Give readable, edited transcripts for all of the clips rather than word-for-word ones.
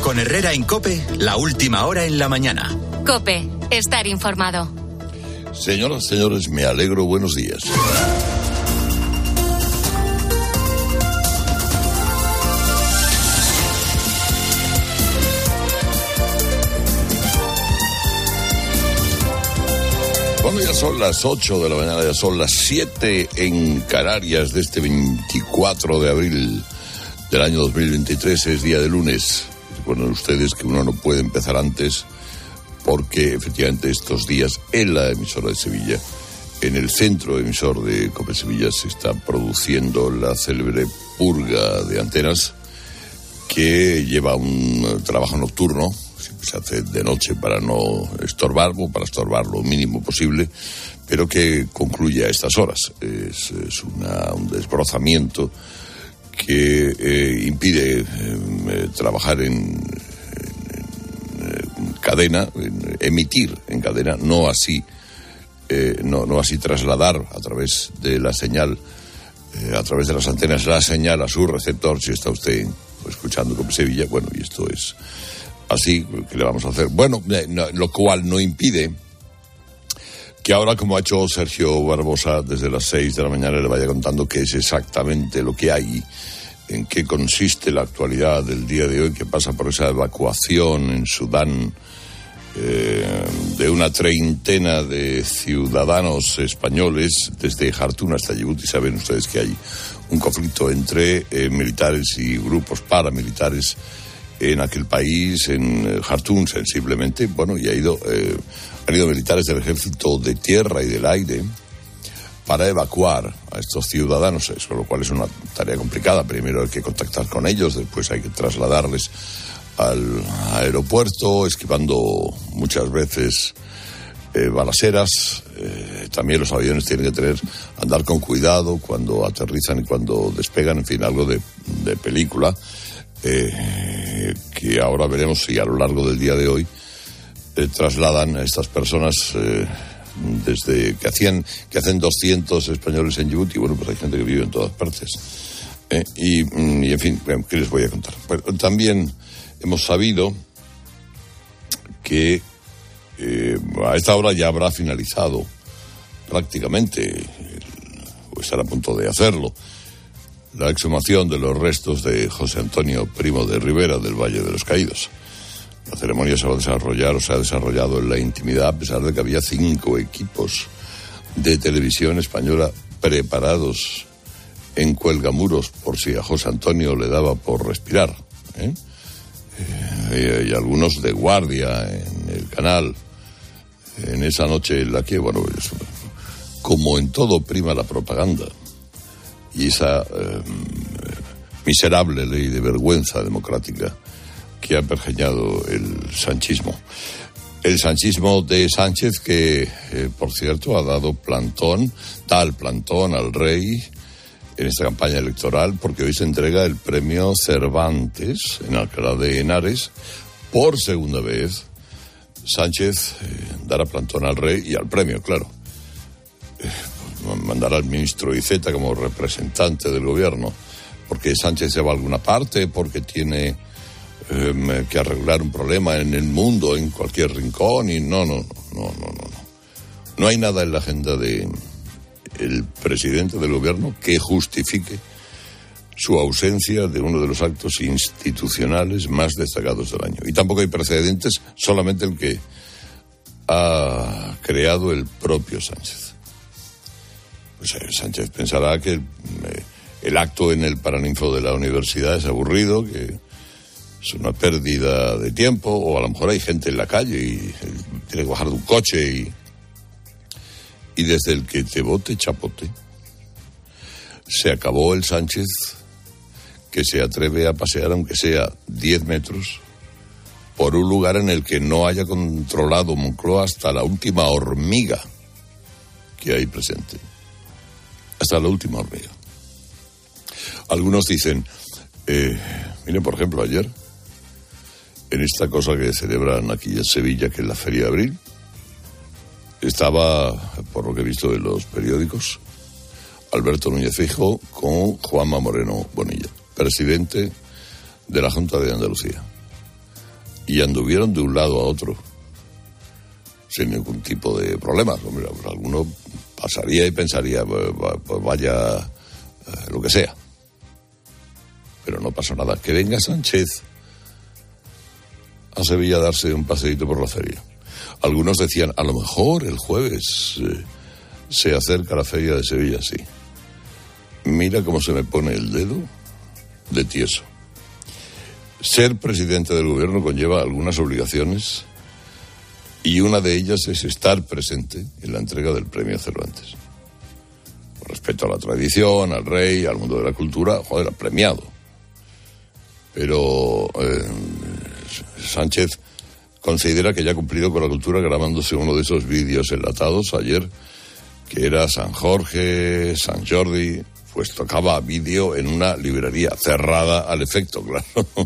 Con Herrera en COPE, la última hora en la mañana. COPE, estar informado. Señoras, señores, me alegro, buenos días. Bueno, ya son las 8 de la mañana, ya son las 7 en Canarias de este 24 de abril del año 2023, es día de lunes. Recuerden ustedes que uno no puede empezar antes porque efectivamente estos días en la emisora de Sevilla, en el centro emisor de COPE Sevilla, se está produciendo la célebre purga de antenas que lleva un trabajo nocturno. Se hace de noche para no estorbar, o para estorbar lo mínimo posible, pero que concluye a estas horas. Es un desbrozamiento que impide trabajar en cadena, emitir en cadena, no así trasladar a través de la señal, a través de las antenas, la señal a su receptor, si está usted escuchando COPE Sevilla. Bueno, y esto es así, ¿qué le vamos a hacer? Bueno, lo cual no impide que ahora, como ha hecho Sergio Barbosa desde las 6 de la mañana, le vaya contando qué es exactamente lo que hay, en qué consiste la actualidad del día de hoy, que pasa por esa evacuación en Sudán de una treintena de ciudadanos españoles desde Jartum hasta Yibuti. Saben ustedes que hay un conflicto entre militares y grupos paramilitares en aquel país, en Jartum sensiblemente. Bueno, y han ido militares del ejército de tierra y del aire para evacuar a estos ciudadanos, eso, lo cual es una tarea complicada. Primero hay que contactar con ellos, después hay que trasladarles al aeropuerto, esquivando muchas veces balaceras. También los aviones tienen que andar con cuidado cuando aterrizan y cuando despegan, en fin, algo de película. Que ahora veremos si a lo largo del día de hoy trasladan a estas personas desde que hacen 200 españoles en Yibuti. Bueno, pues hay gente que vive en todas partes, y en fin, ¿qué les voy a contar? Pues, también hemos sabido que a esta hora ya habrá finalizado prácticamente, o estará a punto de hacerlo, la exhumación de los restos de José Antonio Primo de Rivera del Valle de los Caídos. La ceremonia se ha desarrollado en la intimidad, a pesar de que había 5 equipos de televisión española preparados en cuelgamuros por si a José Antonio le daba por respirar, y algunos de guardia en el canal, en esa noche en la que, bueno, como en todo prima la propaganda y esa miserable ley de vergüenza democrática que ha pergeñado el sanchismo. El sanchismo de Sánchez, que, por cierto, ha dado plantón al rey en esta campaña electoral, porque hoy se entrega el premio Cervantes en Alcalá de Henares. Por segunda vez, Sánchez dará plantón al rey y al premio, claro. Mandará al ministro Iceta como representante del gobierno, porque Sánchez se va a alguna parte, porque tiene que arreglar un problema en el mundo, en cualquier rincón, y no hay nada en la agenda de el presidente del gobierno que justifique su ausencia de uno de los actos institucionales más destacados del año. Y tampoco hay precedentes, solamente el que ha creado el propio Sánchez. Pues Sánchez pensará que el acto en el Paraninfo de la universidad es aburrido, que es una pérdida de tiempo, o a lo mejor hay gente en la calle y tiene que bajar de un coche y desde el que te bote chapote. Se acabó el Sánchez que se atreve a pasear, aunque sea 10 metros, por un lugar en el que no haya controlado Moncloa hasta la última hormiga que hay presente. Hasta la última hormiga. Algunos dicen, miren, por ejemplo, ayer, en esta cosa que celebran aquí en Sevilla, que es la Feria de Abril, estaba, por lo que he visto en los periódicos, Alberto Núñez Feijóo con Juanma Moreno Bonilla, presidente de la Junta de Andalucía. y anduvieron de un lado a otro sin ningún tipo de problemas. Hombre, alguno pasaría y pensaría, pues vaya, lo que sea. Pero no pasó nada. Que venga Sánchez a Sevilla a darse un paseíto por la feria. Algunos decían, a lo mejor el jueves se acerca la feria de Sevilla, sí. Mira cómo se me pone el dedo de tieso. Ser presidente del gobierno conlleva algunas obligaciones y una de ellas es estar presente en la entrega del premio Cervantes. Con respecto a la tradición, al rey, al mundo de la cultura, joder, al premiado. Pero Sánchez considera que ya ha cumplido con la cultura grabándose uno de esos vídeos enlatados ayer, que era San Jorge, San Jordi, pues tocaba vídeo en una librería cerrada al efecto, claro.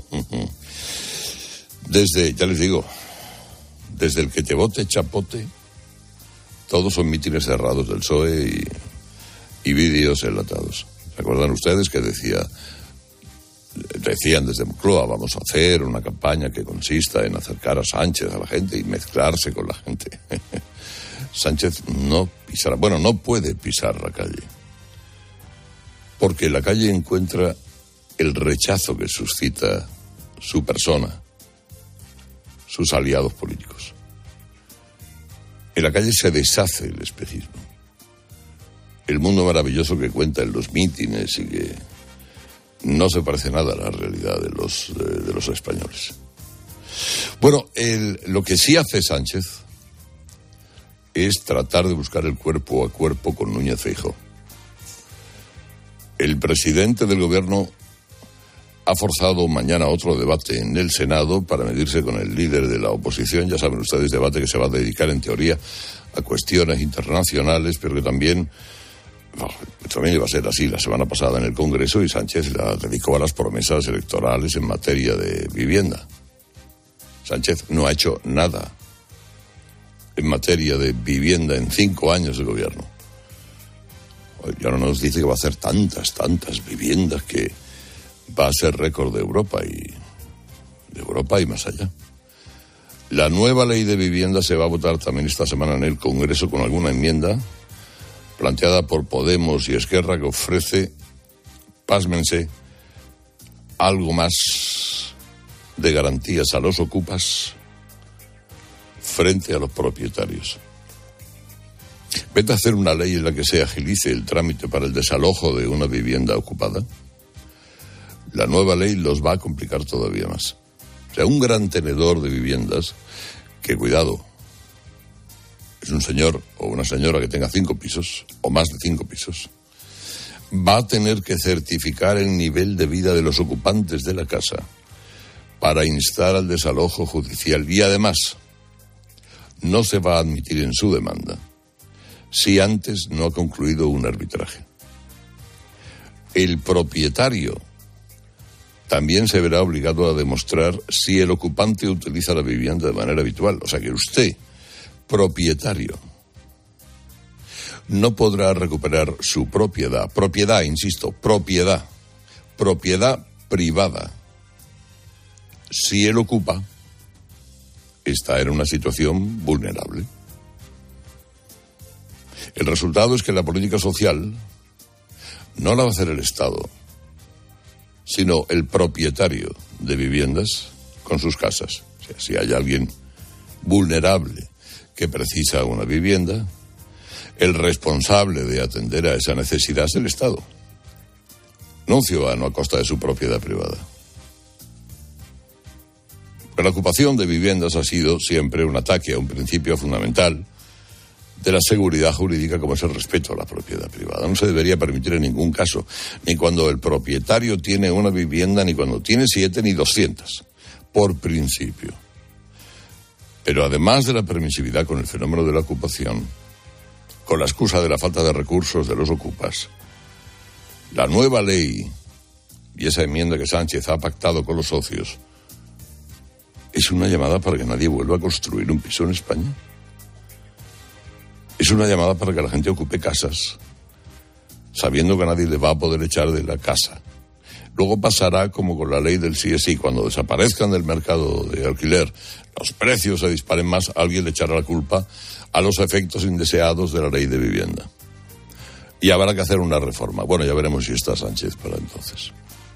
Ya les digo, desde el que te vote chapote, todos son mítines cerrados del PSOE y vídeos enlatados. ¿Se acuerdan ustedes que decían desde Moncloa, vamos a hacer una campaña que consista en acercar a Sánchez a la gente y mezclarse con la gente? Sánchez no puede pisar la calle, porque en la calle encuentra el rechazo que suscita su persona, sus aliados políticos. En la calle se deshace el espejismo, el mundo maravilloso que cuenta en los mítines y que no se parece nada a la realidad de los españoles. Bueno, lo que sí hace Sánchez es tratar de buscar el cuerpo a cuerpo con Núñez Feijóo. El presidente del gobierno ha forzado mañana otro debate en el Senado para medirse con el líder de la oposición. Ya saben ustedes, debate que se va a dedicar en teoría a cuestiones internacionales, pero que también iba a ser así la semana pasada en el Congreso, y Sánchez la dedicó a las promesas electorales en materia de vivienda. Sánchez no ha hecho nada en materia de vivienda en 5 años de gobierno. Y ahora nos dice que va a hacer tantas viviendas que va a ser récord de Europa y más allá. La nueva ley de vivienda se va a votar también esta semana en el Congreso con alguna enmienda planteada por Podemos y Esquerra, que ofrece, pásmense, algo más de garantías a los ocupas frente a los propietarios. ¿Vete a hacer una ley en la que se agilice el trámite para el desalojo de una vivienda ocupada? La nueva ley los va a complicar todavía más. O sea, un gran tenedor de viviendas, que cuidado, es un señor o una señora que tenga 5 pisos o más de 5 pisos, va a tener que certificar el nivel de vida de los ocupantes de la casa para instar al desalojo judicial, y además no se va a admitir en su demanda si antes no ha concluido un arbitraje. El propietario también se verá obligado a demostrar si el ocupante utiliza la vivienda de manera habitual. O sea que usted, propietario, no podrá recuperar su propiedad privada, si él ocupa está en una situación vulnerable. El resultado es que la política social no la va a hacer el Estado, sino el propietario de viviendas con sus casas. O sea, si hay alguien vulnerable que precisa una vivienda, el responsable de atender a esa necesidad es el Estado, no un ciudadano a costa de su propiedad privada. La ocupación de viviendas ha sido siempre un ataque a un principio fundamental de la seguridad jurídica, como es el respeto a la propiedad privada. No se debería permitir en ningún caso, ni cuando el propietario tiene una vivienda, ni cuando tiene 7 ni 200, por principio. Pero además de la permisividad con el fenómeno de la ocupación, con la excusa de la falta de recursos de los ocupas, la nueva ley y esa enmienda que Sánchez ha pactado con los socios es una llamada para que nadie vuelva a construir un piso en España. Es una llamada para que la gente ocupe casas, sabiendo que nadie le va a poder echar de la casa. Luego pasará como con la ley del sí es sí. Cuando desaparezcan del mercado de alquiler, los precios se disparen más, alguien le echará la culpa a los efectos indeseados de la ley de vivienda. Y habrá que hacer una reforma. Bueno, ya veremos si está Sánchez para entonces.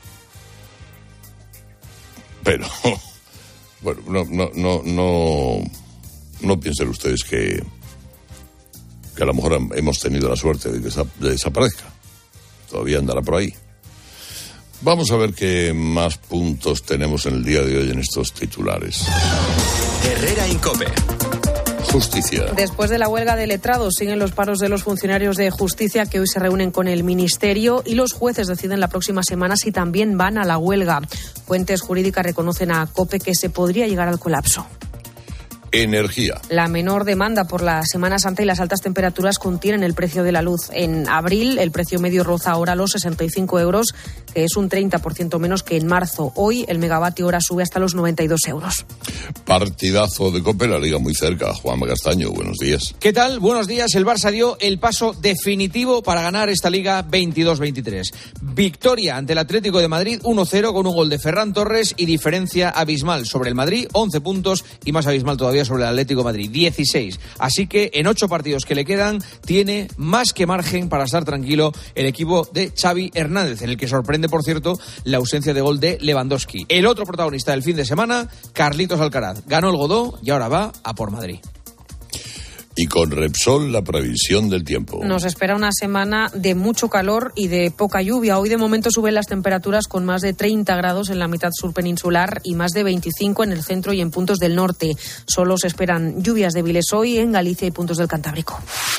Pero, bueno, no piensen ustedes que a lo mejor hemos tenido la suerte de que desaparezca. Todavía andará por ahí. Vamos a ver qué más puntos tenemos en el día de hoy en estos titulares. Herrera Incope. Justicia. Después de la huelga de letrados, siguen los paros de los funcionarios de justicia que hoy se reúnen con el Ministerio y los jueces deciden la próxima semana si también van a la huelga. Fuentes jurídicas reconocen a COPE que se podría llegar al colapso. Energía. La menor demanda por la Semana Santa y las altas temperaturas contienen el precio de la luz. En abril, el precio medio roza ahora los 65 euros, que es un 30% menos que en marzo. Hoy, el megavatio hora sube hasta los 92 euros. Partidazo de COPE, la liga muy cerca. Juanma Castaño, buenos días. ¿Qué tal? Buenos días. El Barça dio el paso definitivo para ganar esta liga 22-23. Victoria ante el Atlético de Madrid 1-0 con un gol de Ferran Torres y diferencia abismal sobre el Madrid, 11 puntos, y más abismal todavía sobre el Atlético de Madrid, 16. Así que en 8 partidos que le quedan tiene más que margen para estar tranquilo el equipo de Xavi Hernández, en el que sorprende, por cierto, la ausencia de gol de Lewandowski. El otro protagonista del fin de semana, Carlitos Alcaraz. Ganó el Godó y ahora va a por Madrid. Y con Repsol, la previsión del tiempo. Nos espera una semana de mucho calor y de poca lluvia. Hoy de momento suben las temperaturas con más de 30 grados en la mitad sur peninsular y más de 25 en el centro y en puntos del norte. Solo se esperan lluvias débiles hoy en Galicia y puntos del Cantábrico.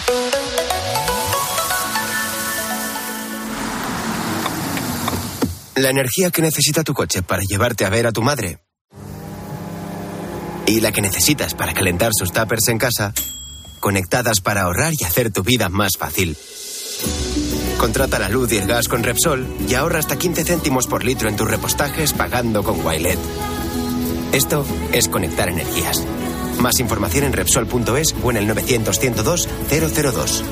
La energía que necesita tu coche para llevarte a ver a tu madre y la que necesitas para calentar sus tuppers en casa, conectadas para ahorrar y hacer tu vida más fácil. Contrata la luz y el gas con Repsol y ahorra hasta 15 céntimos por litro en tus repostajes pagando con Wilet. Esto es conectar energías. Más información en Repsol.es o en el 900-102-002.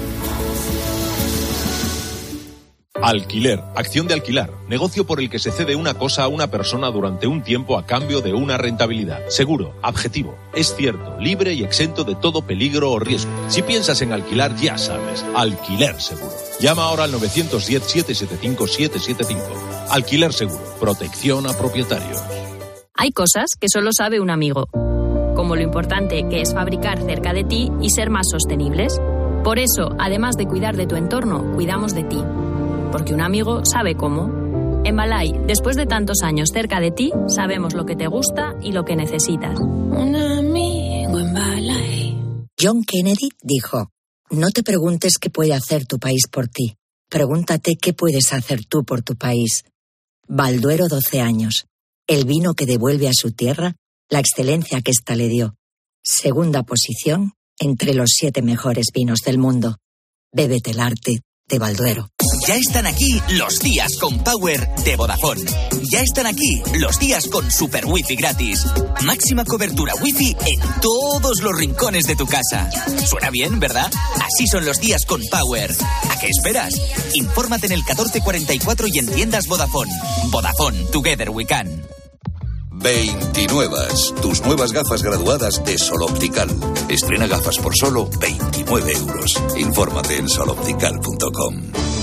Alquiler, acción de alquilar, negocio por el que se cede una cosa a una persona durante un tiempo a cambio de una rentabilidad. Seguro, objetivo, es cierto, libre y exento de todo peligro o riesgo. Si piensas en alquilar, ya sabes, Alquiler Seguro. Llama ahora al 910-775-775. Alquiler Seguro, protección a propietarios. Hay cosas que solo sabe un amigo, como lo importante que es fabricar cerca de ti y ser más sostenibles. Por eso, además de cuidar de tu entorno, cuidamos de ti. Porque un amigo sabe cómo. En Balay, después de tantos años cerca de ti, sabemos lo que te gusta y lo que necesitas. Un amigo en Balay. John Kennedy dijo: no te preguntes qué puede hacer tu país por ti. Pregúntate qué puedes hacer tú por tu país. Balduero 12 años. El vino que devuelve a su tierra la excelencia que ésta le dio. Segunda posición entre los 7 mejores vinos del mundo. Bébete el arte de Balduero. Ya están aquí los días con Power de Vodafone. Ya están aquí los días con Super Wi-Fi gratis. Máxima cobertura Wi-Fi en todos los rincones de tu casa. Suena bien, ¿verdad? Así son los días con Power. ¿A qué esperas? Infórmate en el 1444 y en tiendas Vodafone. Vodafone, together we can. 29. Tus nuevas gafas graduadas de Sol Optical. Estrena gafas por solo 29 euros. Infórmate en soloptical.com.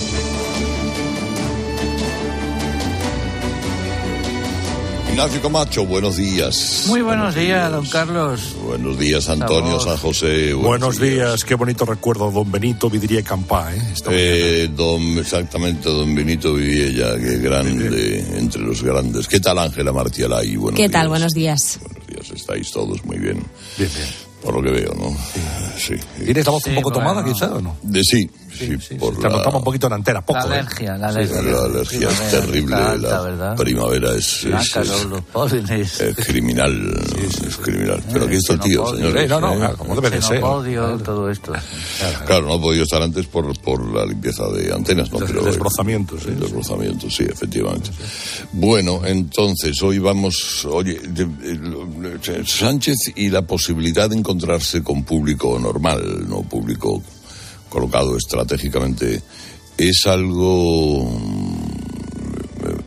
Ignacio Camacho, buenos días. Muy buenos días, don Carlos. Buenos días, Antonio San José. Buenos días, qué bonito recuerdo, don Benito Vidrié Campá, exactamente, don Benito Vidrié, qué grande, entre los grandes. ¿Qué tal, Ángela Martialay? ¿Qué tal? Buenos días. Buenos días, estáis todos muy bien. Bien, bien. Por lo que veo, ¿no? Sí. ¿Tienes la voz un poco tomada, quizá, o no? Sí. Por la notamos un poquito en antera, poco. La alergia. La alergia es terrible. La primavera es los pólenes. Criminal. Es criminal. Pero aquí está el tío, señores. No, como debe de ser. Todo esto. Claro, no ha podido estar antes por la limpieza de antenas, ¿no? Pero desbrozamientos. Desbrozamientos, sí, efectivamente. Bueno, entonces, hoy vamos... Oye, Sánchez y la posibilidad de encontrarse con público normal, no público colocado estratégicamente, es algo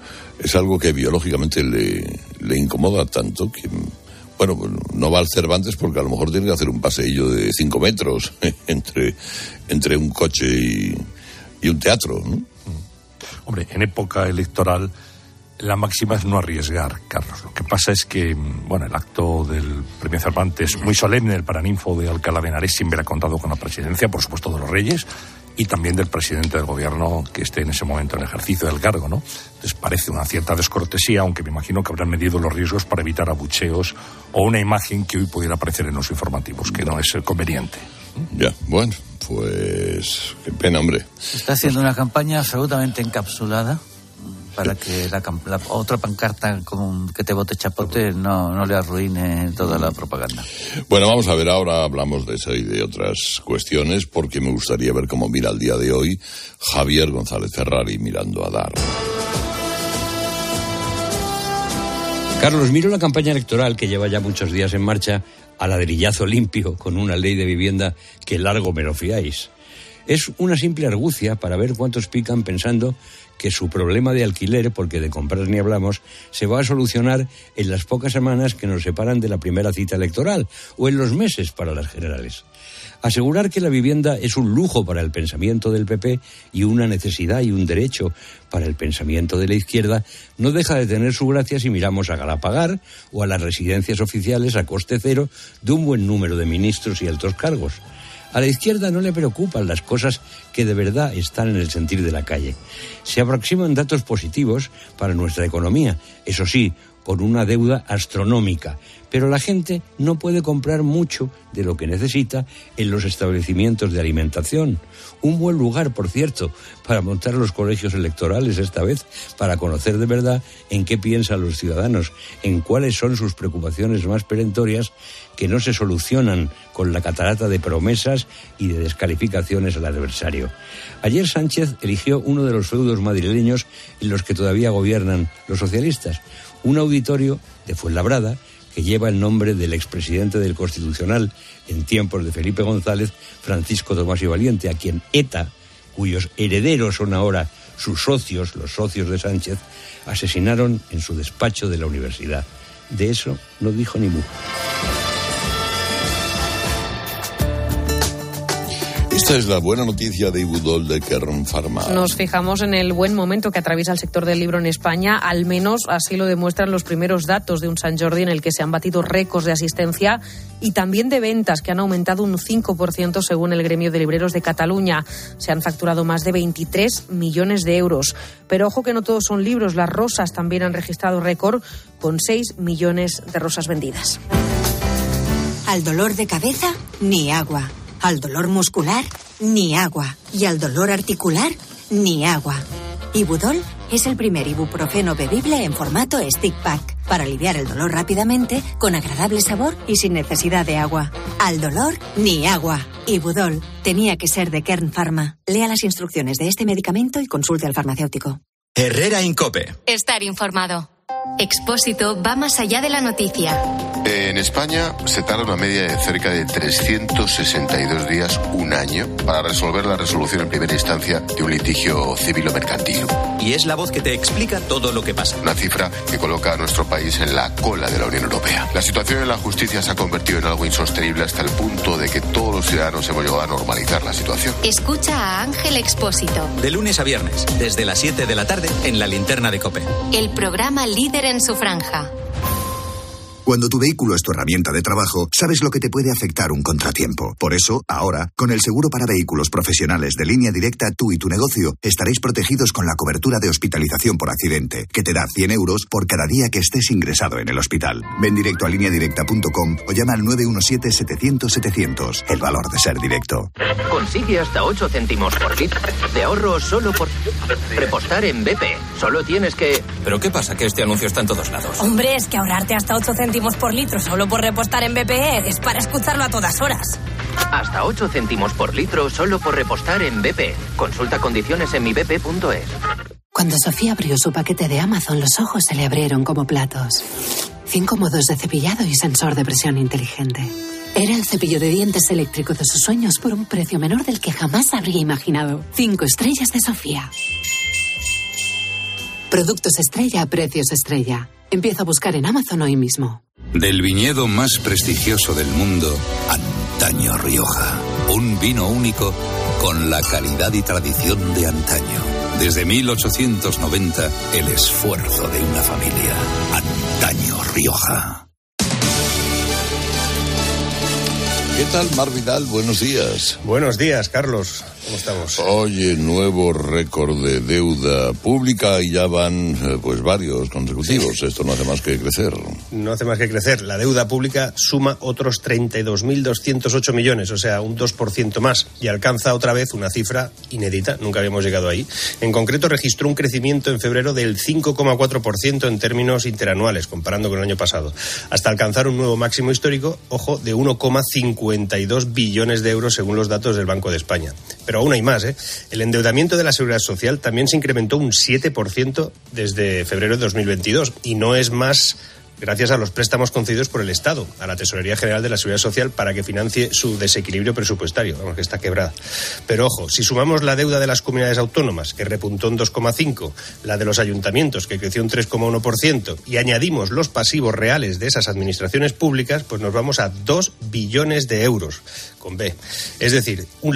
es algo que biológicamente le incomoda tanto que, bueno, no va al Cervantes porque a lo mejor tiene que hacer un paseillo de 5 metros entre un coche y un teatro, ¿no? Hombre, en época electoral la máxima es no arriesgar, Carlos. Lo que pasa es que, bueno, el acto del Premio Cervantes, muy solemne, el Paraninfo de Alcalá de Henares, siempre ha contado con la presidencia, por supuesto, de los Reyes y también del presidente del gobierno que esté en ese momento en ejercicio del cargo, ¿no? Entonces parece una cierta descortesía, aunque me imagino que habrán medido los riesgos para evitar abucheos o una imagen que hoy pudiera aparecer en los informativos, que no es conveniente. Ya, bueno, pues qué pena, hombre. Está haciendo una campaña absolutamente encapsulada para que la otra pancarta con que te bote chapote no le arruine toda la propaganda. Bueno, vamos a ver, ahora hablamos de esa y de otras cuestiones, porque me gustaría ver cómo mira el día de hoy Javier González Ferrari mirando a Dar. Carlos, miro la campaña electoral que lleva ya muchos días en marcha a ladrillazo limpio con una ley de vivienda que largo me lo fiáis. Es una simple argucia para ver cuántos pican pensando que su problema de alquiler, porque de comprar ni hablamos, se va a solucionar en las pocas semanas que nos separan de la primera cita electoral o en los meses para las generales. Asegurar que la vivienda es un lujo para el pensamiento del PP y una necesidad y un derecho para el pensamiento de la izquierda no deja de tener su gracia si miramos a Galapagar o a las residencias oficiales a coste cero de un buen número de ministros y altos cargos. A la izquierda no le preocupan las cosas que de verdad están en el sentir de la calle. Se aproximan datos positivos para nuestra economía, eso sí, con una deuda astronómica, pero la gente no puede comprar mucho de lo que necesita en los establecimientos de alimentación. Un buen lugar, por cierto, para montar los colegios electorales esta vez, para conocer de verdad en qué piensan los ciudadanos, en cuáles son sus preocupaciones más perentorias que no se solucionan con la catarata de promesas y de descalificaciones al adversario. Ayer Sánchez eligió uno de los feudos madrileños en los que todavía gobiernan los socialistas, un auditorio de Fuenlabrada que lleva el nombre del expresidente del Constitucional en tiempos de Felipe González, Francisco Tomás y Valiente, a quien ETA, cuyos herederos son ahora sus socios, los socios de Sánchez, asesinaron en su despacho de la universidad. De eso no dijo ni mu. Esta es la buena noticia de Ibudol de Kern Pharma. Nos fijamos en el buen momento que atraviesa el sector del libro en España, al menos así lo demuestran los primeros datos de un Sant Jordi en el que se han batido récords de asistencia y también de ventas que han aumentado un 5% según el gremio de libreros de Cataluña. Se han facturado más de 23 millones de euros. Pero ojo que no todos son libros, las rosas también han registrado récord con 6 millones de rosas vendidas. Al dolor de cabeza, ni agua. Al dolor muscular, ni agua. Y al dolor articular, ni agua. Ibudol es el primer ibuprofeno bebible en formato stick pack para aliviar el dolor rápidamente, con agradable sabor y sin necesidad de agua. Al dolor, ni agua. Ibudol tenía que ser de Kern Pharma. Lea las instrucciones de este medicamento y consulte al farmacéutico. Herrera Incope. Estar informado. Expósito va más allá de la noticia. En España se tarda una media de cerca de 362 días, un año, para resolver la resolución en primera instancia de un litigio civil o mercantil. Y es la voz que te explica todo lo que pasa. Una cifra que coloca a nuestro país en la cola de la Unión Europea. La situación en la justicia se ha convertido en algo insostenible hasta el punto de que todos los ciudadanos hemos llegado a normalizar la situación. Escucha a Ángel Expósito. De lunes a viernes, desde las 7 de la tarde, en la linterna de COPE. El programa líder en su franja. Cuando tu vehículo es tu herramienta de trabajo, sabes lo que te puede afectar un contratiempo. Por eso, ahora, con el seguro para vehículos profesionales de Línea Directa, tú y tu negocio estaréis protegidos con la cobertura de hospitalización por accidente, que te da 100 euros por cada día que estés ingresado en el hospital. Ven directo a lineadirecta.com o llama al 917-700-700. El valor de ser directo. Consigue hasta 8 céntimos por litro de ahorro solo por repostar en BP. Solo tienes que... ¿Pero qué pasa que este anuncio está en todos lados? Hombre, es que ahorrarte hasta 8 céntimos por litro solo por repostar en BP es para escucharlo a todas horas. Hasta 8 céntimos por litro solo por repostar en BP. Consulta condiciones en mibp.es. Cuando Sofía abrió su paquete de Amazon, los ojos se le abrieron como platos. 5 modos de cepillado y sensor de presión inteligente. Era el cepillo de dientes eléctrico de sus sueños por un precio menor del que jamás habría imaginado. 5 estrellas de Sofía. Productos estrella a precios estrella. Empieza a buscar en Amazon hoy mismo. Del viñedo más prestigioso del mundo, Antaño Rioja. Un vino único con la calidad y tradición de antaño. Desde 1890, el esfuerzo de una familia. Antaño Rioja. ¿Qué tal, Mar Vidal? Buenos días. Buenos días, Carlos. ¿Cómo estamos? Oye, nuevo récord de deuda pública y ya van pues varios consecutivos. Sí. Esto no hace más que crecer. No hace más que crecer. La deuda pública suma otros 32.208 millones, o sea, un 2% más, y alcanza otra vez una cifra inédita. Nunca habíamos llegado ahí. En concreto, registró un crecimiento en febrero del 5,4% en términos interanuales, comparando con el año pasado, hasta alcanzar un nuevo máximo histórico, ojo, de 1,52 billones de euros según los datos del Banco de España. Pero aún hay más, ¿eh? El endeudamiento de la Seguridad Social también se incrementó un 7% desde febrero de 2022, y no es más gracias a los préstamos concedidos por el Estado a la Tesorería General de la Seguridad Social para que financie su desequilibrio presupuestario, vamos, que está quebrada. Pero ojo, si sumamos la deuda de las comunidades autónomas, que repuntó en 2,5%, la de los ayuntamientos, que creció un 3,1%, y añadimos los pasivos reales de esas administraciones públicas, pues nos vamos a 2 billones de euros, con B. Es decir, un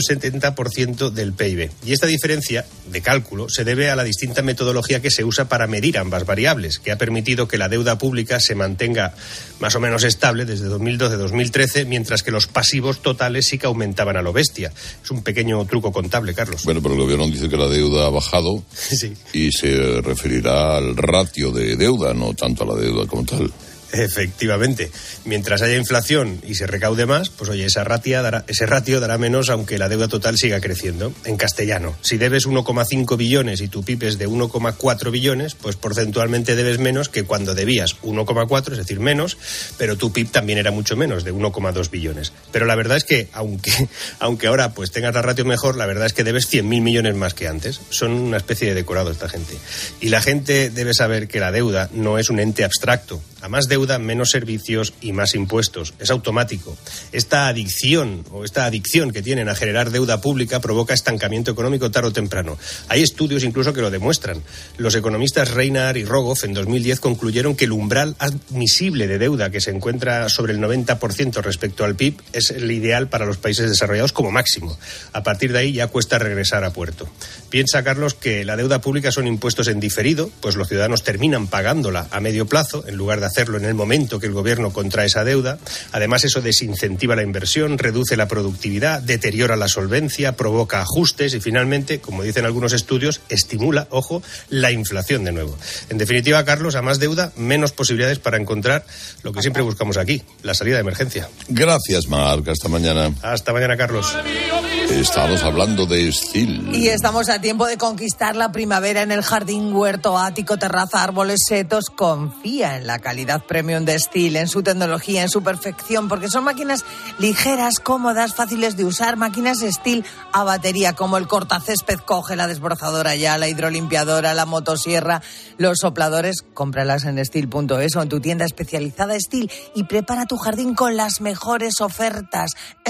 170% del PIB. Y esta diferencia de cálculo se debe a la distinta metodología que se usa para medir ambas variables, que ha permitido que la deuda pública se mantenga más o menos estable desde 2012-2013, mientras que los pasivos totales sí que aumentaban a lo bestia. Es un pequeño truco contable, Carlos. Bueno, pero el gobierno dice que la deuda ha bajado sí. Y se referirá al ratio de deuda, no tanto a la deuda como tal. Efectivamente. Mientras haya inflación y se recaude más, pues oye, ese ratio dará menos, aunque la deuda total siga creciendo. En castellano, si debes 1,5 billones y tu PIB es de 1,4 billones, pues porcentualmente debes menos que cuando debías 1,4, es decir, menos, pero tu PIB también era mucho menos, de 1,2 billones. Pero la verdad es que, aunque ahora pues tengas la ratio mejor, la verdad es que debes 100.000 millones más que antes. Son una especie de decorado esta gente. Y la gente debe saber que la deuda no es un ente abstracto. A más deuda, menos servicios y más impuestos. Es automático. Esta adicción que tienen a generar deuda pública provoca estancamiento económico tarde o temprano. Hay estudios incluso que lo demuestran. Los economistas Reinar y Rogoff en 2010 concluyeron que el umbral admisible de deuda, que se encuentra sobre el 90% respecto al PIB, es el ideal para los países desarrollados como máximo. A partir de ahí ya cuesta regresar a puerto. Piensa, Carlos, que la deuda pública son impuestos en diferido, pues los ciudadanos terminan pagándola a medio plazo en lugar de hacerlo en el momento que el gobierno contrae esa deuda. Además, eso desincentiva la inversión, reduce la productividad, deteriora la solvencia, provoca ajustes y finalmente, como dicen algunos estudios, estimula, ojo, la inflación de nuevo. En definitiva, Carlos, a más deuda, menos posibilidades para encontrar lo que siempre buscamos aquí, la salida de emergencia. Gracias, Marc. Hasta mañana. Hasta mañana, Carlos. Estamos hablando de Stihl. Y estamos a tiempo de conquistar la primavera en el jardín, huerto, ático, terraza, árboles setos. Confía en la calidad premium de Stihl, en su tecnología, en su perfección, porque son máquinas ligeras, cómodas, fáciles de usar, máquinas Stihl a batería, como el cortacésped Coge, la desbrozadora ya, la hidrolimpiadora, la motosierra, los sopladores. Cómpralas en Stihl.es o en tu tienda especializada Stihl y prepara tu jardín con las mejores ofertas.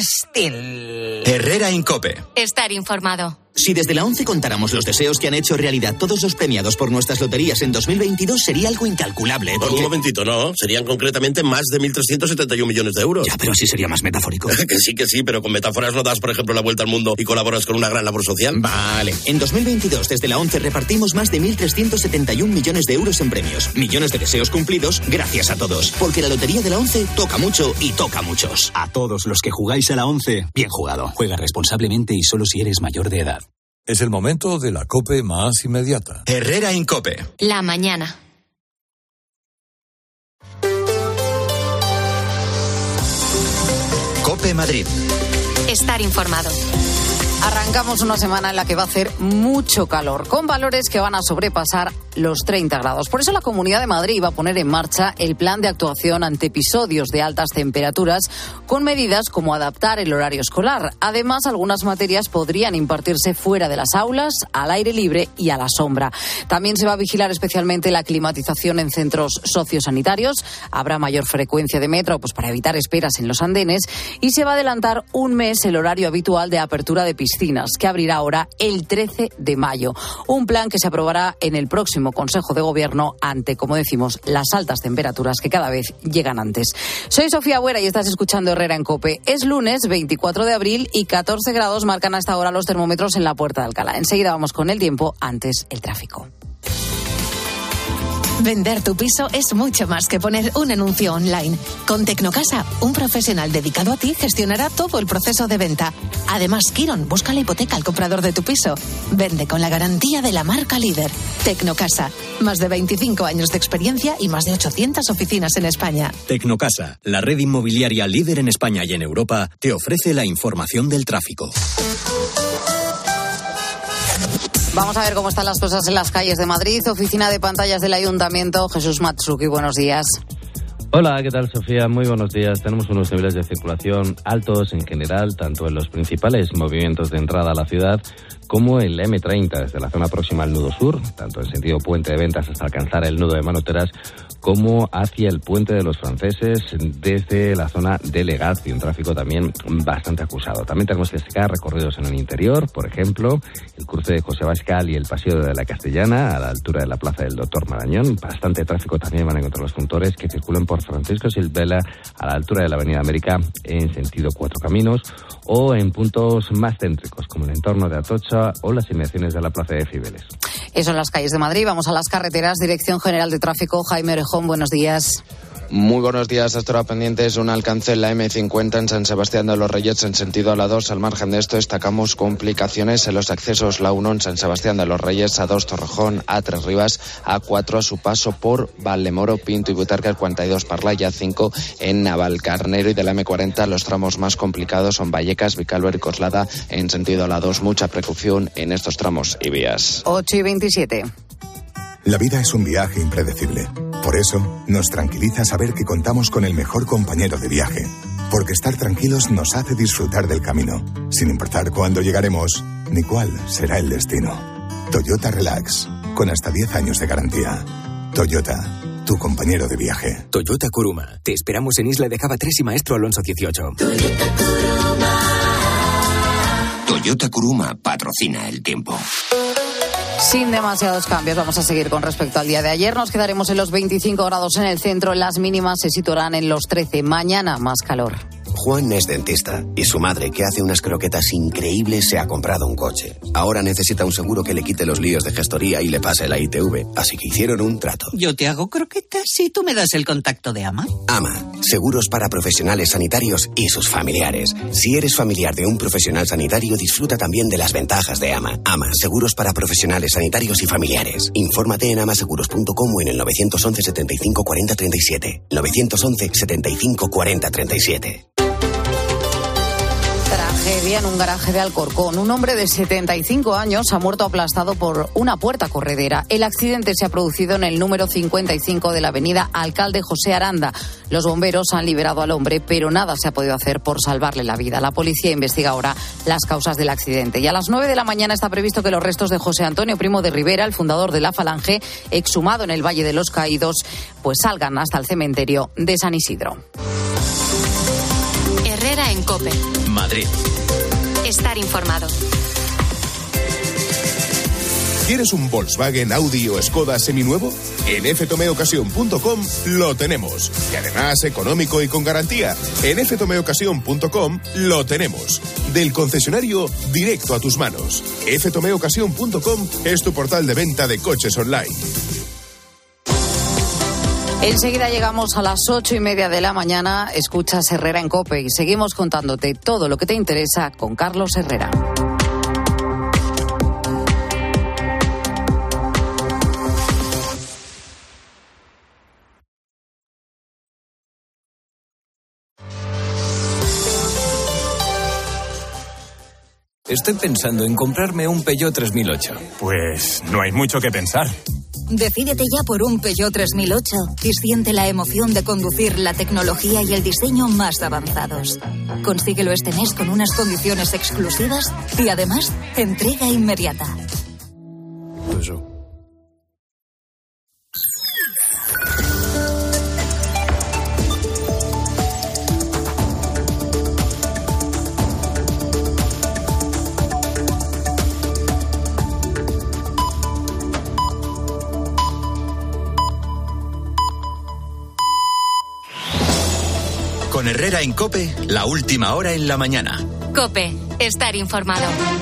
Stihl. Herrera Incope. Estar informado. Si desde la ONCE contáramos los deseos que han hecho realidad todos los premiados por nuestras loterías en 2022, sería algo incalculable. Porque... Un momentito, no. Serían concretamente más de 1.371 millones de euros. Ya, pero así sería más metafórico. Que sí, pero con metáforas no das, por ejemplo, la vuelta al mundo y colaboras con una gran labor social. Vale. En 2022, desde la ONCE, repartimos más de 1.371 millones de euros en premios. Millones de deseos cumplidos gracias a todos. Porque la lotería de la ONCE toca mucho y toca a muchos. A todos los que jugáis a la ONCE, bien jugado. Juega responsablemente y solo si eres mayor de edad. Es el momento de la COPE más inmediata. Herrera Incope. La mañana. COPE Madrid. Estar informado. Arrancamos una semana en la que va a hacer mucho calor, con valores que van a sobrepasar los 30 grados. Por eso la Comunidad de Madrid va a poner en marcha el plan de actuación ante episodios de altas temperaturas, con medidas como adaptar el horario escolar. Además, algunas materias podrían impartirse fuera de las aulas, al aire libre y a la sombra. También se va a vigilar especialmente la climatización en centros sociosanitarios. Habrá mayor frecuencia de metro, pues para evitar esperas en los andenes, y se va a adelantar un mes el horario habitual de apertura de piscinas, que abrirá ahora el 13 de mayo. Un plan que se aprobará en el próximo próximo Consejo de Gobierno ante, como decimos, las altas temperaturas que cada vez llegan antes. Soy Sofía Buera y estás escuchando Herrera en COPE. Es lunes 24 de abril y 14 grados marcan hasta ahora los termómetros en la Puerta de Alcalá. Enseguida vamos con el tiempo, antes el tráfico. Vender tu piso es mucho más que poner un anuncio online. Con Tecnocasa, un profesional dedicado a ti gestionará todo el proceso de venta. Además, Kiron busca la hipoteca al comprador de tu piso. Vende con la garantía de la marca líder. Tecnocasa, más de 25 años de experiencia y más de 800 oficinas en España. Tecnocasa, la red inmobiliaria líder en España y en Europa, te ofrece la información del tráfico. Vamos a ver cómo están las cosas en las calles de Madrid. Oficina de pantallas del Ayuntamiento, Jesús Matsuki, buenos días. Hola, ¿qué tal, Sofía? Muy buenos días. Tenemos unos niveles de circulación altos en general, tanto en los principales movimientos de entrada a la ciudad como el M30, desde la zona próxima al nudo sur, tanto en sentido Puente de Ventas hasta alcanzar el nudo de Manoteras, como hacia el Puente de los Franceses, desde la zona de Legazpi, un tráfico también bastante acusado. También tenemos que sacar recorridos en el interior, por ejemplo, el cruce de José Bascal y el Paseo de la Castellana, a la altura de la Plaza del Doctor Marañón. Bastante tráfico también van a encontrar los conductores que circulen por Francisco Silvela, a la altura de la Avenida América, en sentido Cuatro Caminos, o en puntos más céntricos, como el entorno de Atocha o las inmediaciones de la Plaza de Cibeles. Eso en las calles de Madrid. Vamos a las carreteras. Dirección General de Tráfico, Jaime Orejón, buenos días. Muy buenos días. Hasta ahora pendientes un alcance en la M50 en San Sebastián de los Reyes en sentido a la 2. Al margen de esto destacamos complicaciones en los accesos la 1 en San Sebastián de los Reyes, A2 Torrejón, A3 Rivas, A4 a su paso por Valdemoro, Pinto y Butarque, 42 Parlaya, 5 en Navalcarnero, y de la M40 los tramos más complicados son Vallecas, Vicálvaro y Coslada en sentido a la 2. Mucha precaución en estos tramos y vías. 8:27. La vida es un viaje impredecible. Por eso, nos tranquiliza saber que contamos con el mejor compañero de viaje. Porque estar tranquilos nos hace disfrutar del camino, sin importar cuándo llegaremos ni cuál será el destino. Toyota Relax, con hasta 10 años de garantía. Toyota, tu compañero de viaje. Toyota Kuruma. Te esperamos en Isla de Java 3 y Maestro Alonso 18. Toyota Kuruma patrocina el tiempo. Sin demasiados cambios, vamos a seguir con respecto al día de ayer. Nos quedaremos en los 25 grados en el centro. Las mínimas se situarán en los 13. Mañana más calor. Juan es dentista y su madre, que hace unas croquetas increíbles, se ha comprado un coche. Ahora necesita un seguro que le quite los líos de gestoría y le pase la ITV. Así que hicieron un trato. Yo te hago croquetas y tú me das el contacto de AMA. AMA, seguros para profesionales sanitarios y sus familiares. Si eres familiar de un profesional sanitario, disfruta también de las ventajas de AMA. AMA, seguros para profesionales sanitarios y familiares. Infórmate en amaseguros.com o en el 911 75 40 37. 911 75 40 37. Tragedia en un garaje de Alcorcón. Un hombre de 75 años ha muerto aplastado por una puerta corredera. El accidente se ha producido en el número 55 de la avenida Alcalde José Aranda. Los bomberos han liberado al hombre, pero nada se ha podido hacer por salvarle la vida. La policía investiga ahora las causas del accidente. Y a las 9 de la mañana está previsto que los restos de José Antonio Primo de Rivera, el fundador de la Falange, exhumado en el Valle de los Caídos, pues salgan hasta el cementerio de San Isidro. Herrera en COPE. Madrid. Estar informado. ¿Quieres un Volkswagen, Audi o Skoda seminuevo? En ftomeocasión.com lo tenemos. Y además económico y con garantía. En ftomeocasión.com lo tenemos. Del concesionario directo a tus manos. ftomeocasión.com es tu portal de venta de coches online. Enseguida llegamos a las 8:30 de la mañana. Escuchas Herrera en COPE y seguimos contándote todo lo que te interesa con Carlos Herrera. Estoy pensando en comprarme un Peugeot 3008. Pues no hay mucho que pensar. Decídete ya por un Peugeot 3008 y siente la emoción de conducir la tecnología y el diseño más avanzados. Consíguelo este mes con unas condiciones exclusivas y además entrega inmediata. Con Herrera en COPE, la última hora en la mañana. COPE, estar informado.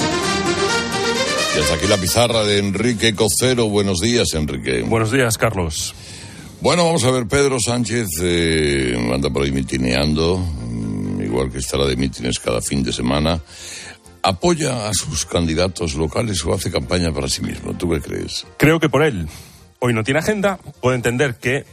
Y hasta aquí la pizarra de Enrique Cocero. Buenos días, Enrique. Buenos días, Carlos. Bueno, vamos a ver, Pedro Sánchez anda por ahí mitineando, igual que estará de mítines cada fin de semana. ¿Apoya a sus candidatos locales o hace campaña para sí mismo? ¿Tú qué crees? Creo que por él. Hoy no tiene agenda. Puedo entender que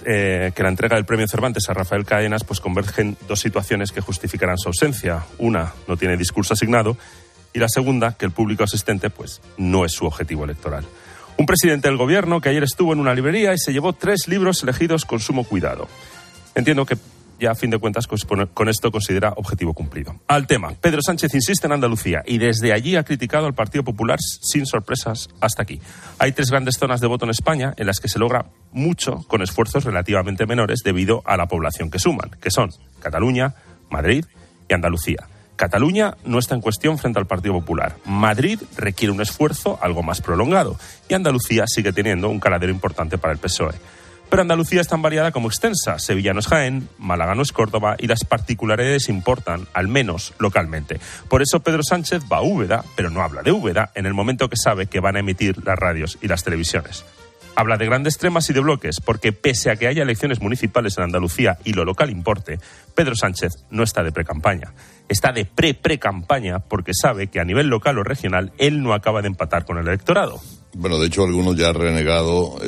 que la entrega del premio Cervantes a Rafael Cadenas pues convergen dos situaciones que justificarán su ausencia. Una, no tiene discurso asignado, y la segunda, que el público asistente pues no es su objetivo electoral. Un presidente del gobierno que ayer estuvo en una librería y se llevó 3 libros elegidos con sumo cuidado. Entiendo que ya a fin de cuentas con esto considera objetivo cumplido. Al tema, Pedro Sánchez insiste en Andalucía y desde allí ha criticado al Partido Popular sin sorpresas hasta aquí. Hay 3 grandes zonas de voto en España en las que se logra mucho con esfuerzos relativamente menores debido a la población que suman, que son Cataluña, Madrid y Andalucía. Cataluña no está en cuestión frente al Partido Popular. Madrid requiere un esfuerzo algo más prolongado y Andalucía sigue teniendo un caladero importante para el PSOE. Pero Andalucía es tan variada como extensa. Sevilla no es Jaén, Málaga no es Córdoba y las particularidades importan, al menos localmente. Por eso Pedro Sánchez va a Úbeda, pero no habla de Úbeda en el momento que sabe que van a emitir las radios y las televisiones. Habla de grandes temas y de bloques, porque pese a que haya elecciones municipales en Andalucía y lo local importe, Pedro Sánchez no está de precampaña. Está de pre-campaña porque sabe que a nivel local o regional él no acaba de empatar con el electorado. Bueno, de hecho, algunos ya han renegado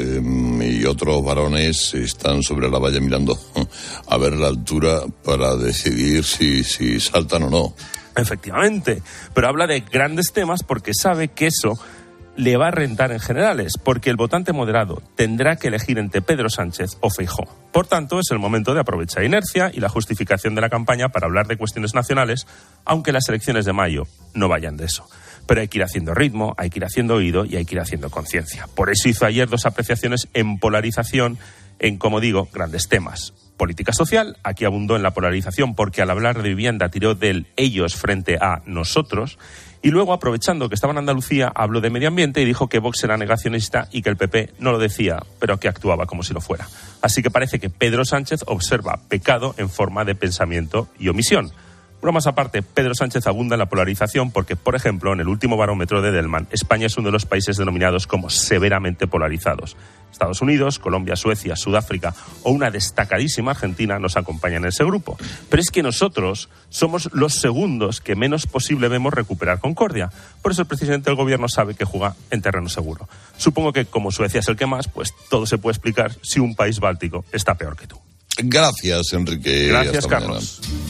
y otros varones están sobre la valla mirando a ver la altura para decidir si saltan o no. Efectivamente, pero habla de grandes temas porque sabe que eso le va a rentar en generales, porque el votante moderado tendrá que elegir entre Pedro Sánchez o Feijóo. Por tanto, es el momento de aprovechar inercia y la justificación de la campaña para hablar de cuestiones nacionales, aunque las elecciones de mayo no vayan de eso. Pero hay que ir haciendo ritmo, hay que ir haciendo oído y hay que ir haciendo conciencia. Por eso hizo ayer 2 apreciaciones en polarización en, como digo, grandes temas. Política social, aquí abundó en la polarización porque al hablar de vivienda tiró del ellos frente a nosotros. Y luego, aprovechando que estaba en Andalucía, habló de medio ambiente y dijo que Vox era negacionista y que el PP no lo decía, pero que actuaba como si lo fuera. Así que parece que Pedro Sánchez observa pecado en forma de pensamiento y omisión. Bromas aparte, Pedro Sánchez abunda en la polarización porque, por ejemplo, en el último barómetro de Edelman, España es uno de los países denominados como severamente polarizados. Estados Unidos, Colombia, Suecia, Sudáfrica o una destacadísima Argentina nos acompañan en ese grupo. Pero es que nosotros somos los segundos que menos posible vemos recuperar concordia. Por eso el presidente del gobierno sabe que juega en terreno seguro. Supongo que como Suecia es el que más, pues todo se puede explicar si un país báltico está peor que tú. Gracias, Enrique. Gracias, hasta Carlos. Mañana.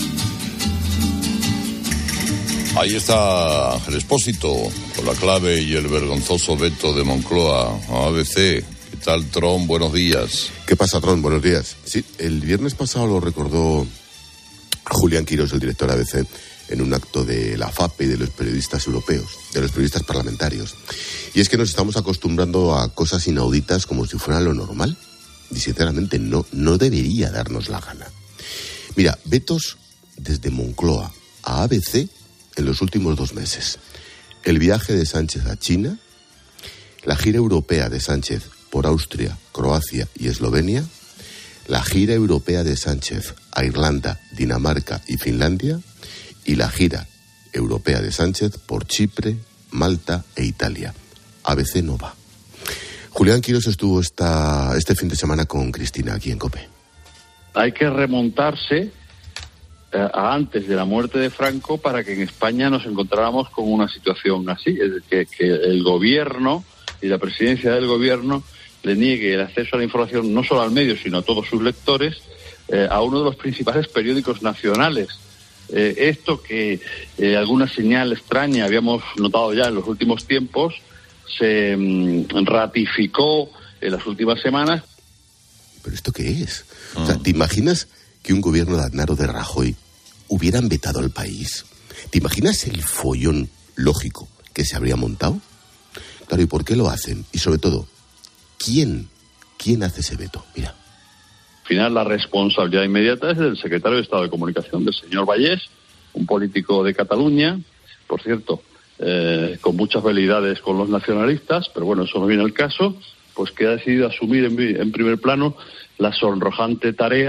Ahí está Ángel Expósito, con la clave y el vergonzoso veto de Moncloa a ABC. ¿Qué tal, Tron? Buenos días. ¿Qué pasa, Tron? Buenos días. Sí, el viernes pasado lo recordó Julián Quirós, el director de ABC, en un acto de la FAPE y de los periodistas europeos, de los periodistas parlamentarios. Y es que nos estamos acostumbrando a cosas inauditas como si fueran lo normal. Y sinceramente no debería darnos la gana. Mira, vetos desde Moncloa a ABC en los últimos 2 meses. El viaje de Sánchez a China, la gira europea de Sánchez por Austria, Croacia y Eslovenia, la gira europea de Sánchez a Irlanda, Dinamarca y Finlandia, y la gira europea de Sánchez por Chipre, Malta e Italia. ABC no va. Julián Quirós estuvo este fin de semana con Cristina aquí en COPE. Hay que remontarse a antes de la muerte de Franco para que en España nos encontráramos con una situación así, es decir, que el gobierno y la presidencia del gobierno le niegue el acceso a la información no solo al medio, sino a todos sus lectores, a uno de los principales periódicos nacionales. Esto que alguna señal extraña habíamos notado ya en los últimos tiempos, se ratificó en las últimas semanas. ¿Pero esto qué es? O sea, ¿te imaginas que un gobierno de Aznar o de Rajoy hubieran vetado al país? ¿Te imaginas el follón lógico que se habría montado? Claro, ¿y por qué lo hacen? Y sobre todo, ¿quién hace ese veto? Mira. Al final, la responsabilidad inmediata es del secretario de Estado de Comunicación, del señor Vallès, un político de Cataluña, por cierto, con muchas veleidades con los nacionalistas, pero bueno, eso no viene al caso, pues que ha decidido asumir en primer plano la sonrojante tarea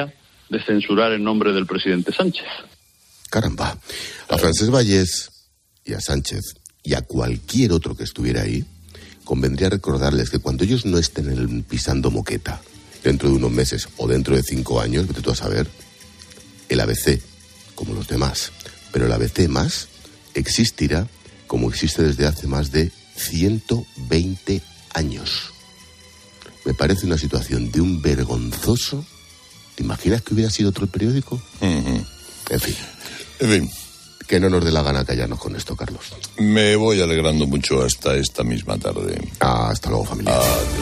de censurar en nombre del presidente Sánchez. Caramba. A Francesc Vallès y a Sánchez y a cualquier otro que estuviera ahí, convendría recordarles que cuando ellos no estén pisando moqueta, dentro de unos meses o dentro de 5 años, vete tú a saber, el ABC, como los demás, pero el ABC más existirá como existe desde hace más de 120 años. Me parece una situación de un vergonzoso. ¿Te imaginas que hubiera sido otro el periódico? En fin. Que no nos dé la gana callarnos con esto, Carlos. Me voy alegrando mucho hasta esta misma tarde. Hasta luego, familia.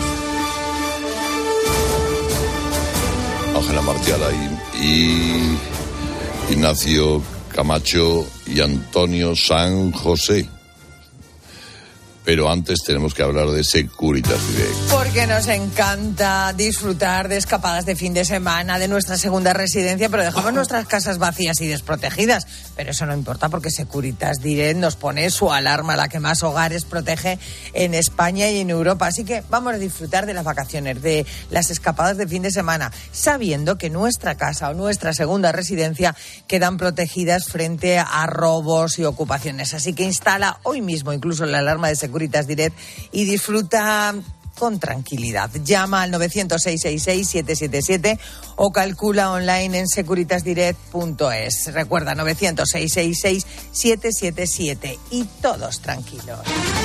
Ángela Martiala y Ignacio Camacho y Antonio San José. Pero antes tenemos que hablar de Securitas Direct. Porque nos encanta disfrutar de escapadas de fin de semana, de nuestra segunda residencia, pero dejamos nuestras casas vacías y desprotegidas. Pero eso no importa porque Securitas Direct nos pone su alarma, la que más hogares protege en España y en Europa. Así que vamos a disfrutar de las vacaciones, de las escapadas de fin de semana, sabiendo que nuestra casa o nuestra segunda residencia quedan protegidas frente a robos y ocupaciones. Así que instala hoy mismo incluso la alarma de Securitas Direct y disfruta con tranquilidad. Llama al 900-666-777 o calcula online en securitasdirect.es. Recuerda, 900-666-777 y todos tranquilos.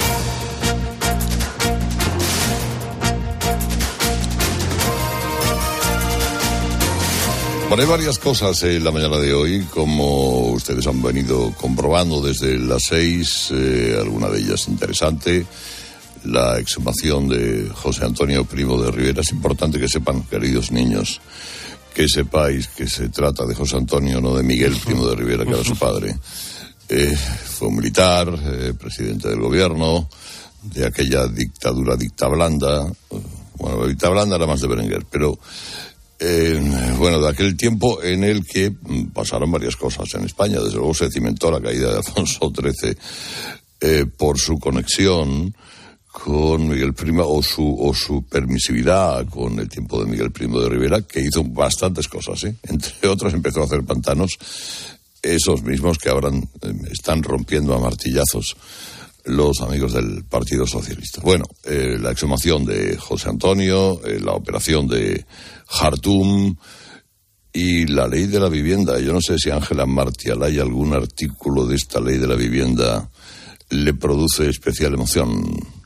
Bueno, hay varias cosas en la mañana de hoy, como ustedes han venido comprobando desde las 6, alguna de ellas interesante. La exhumación de José Antonio Primo de Rivera. Es importante que sepan, queridos niños, que sepáis que se trata de José Antonio, no de Miguel Primo de Rivera, que era su padre. Fue un militar, presidente del gobierno, de aquella dictadura dictablanda. Bueno, la dictablanda era más de Berenguer, pero... de aquel tiempo en el que pasaron varias cosas en España. Desde luego se cimentó la caída de Alfonso XIII por su conexión con Miguel Primo o su permisividad con el tiempo de Miguel Primo de Rivera, que hizo bastantes cosas, entre otras empezó a hacer pantanos, esos mismos que ahora están rompiendo a martillazos los amigos del Partido Socialista. Bueno, la exhumación de José Antonio, la operación de Jartum y la ley de la vivienda. Yo no sé si Ángela Martiala hay algún artículo de esta ley de la vivienda le produce especial emoción.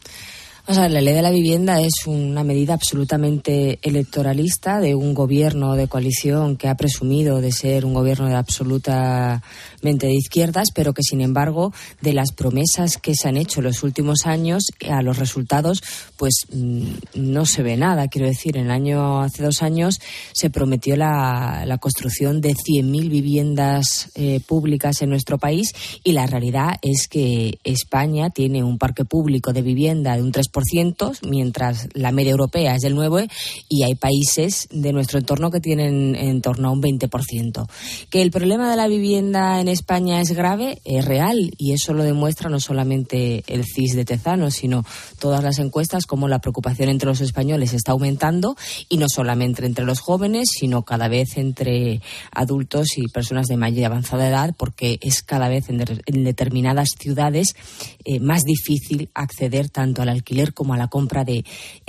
O sea, la ley de la vivienda es una medida absolutamente electoralista de un gobierno de coalición que ha presumido de ser un gobierno de absolutamente de izquierdas, pero que sin embargo de las promesas que se han hecho en los últimos años a los resultados pues no se ve nada. Quiero decir, hace 2 años se prometió la construcción de 100.000 viviendas públicas en nuestro país y la realidad es que España tiene un parque público de vivienda de un 3%, mientras la media europea es del 9%, y hay países de nuestro entorno que tienen en torno a un 20%. Que el problema de la vivienda en España es grave, es real, y eso lo demuestra no solamente el CIS de Tezanos, sino todas las encuestas, como la preocupación entre los españoles está aumentando, y no solamente entre los jóvenes, sino cada vez entre adultos y personas de mayor y avanzada edad, porque es cada vez en determinadas ciudades más difícil acceder tanto al alquiler como a la compra de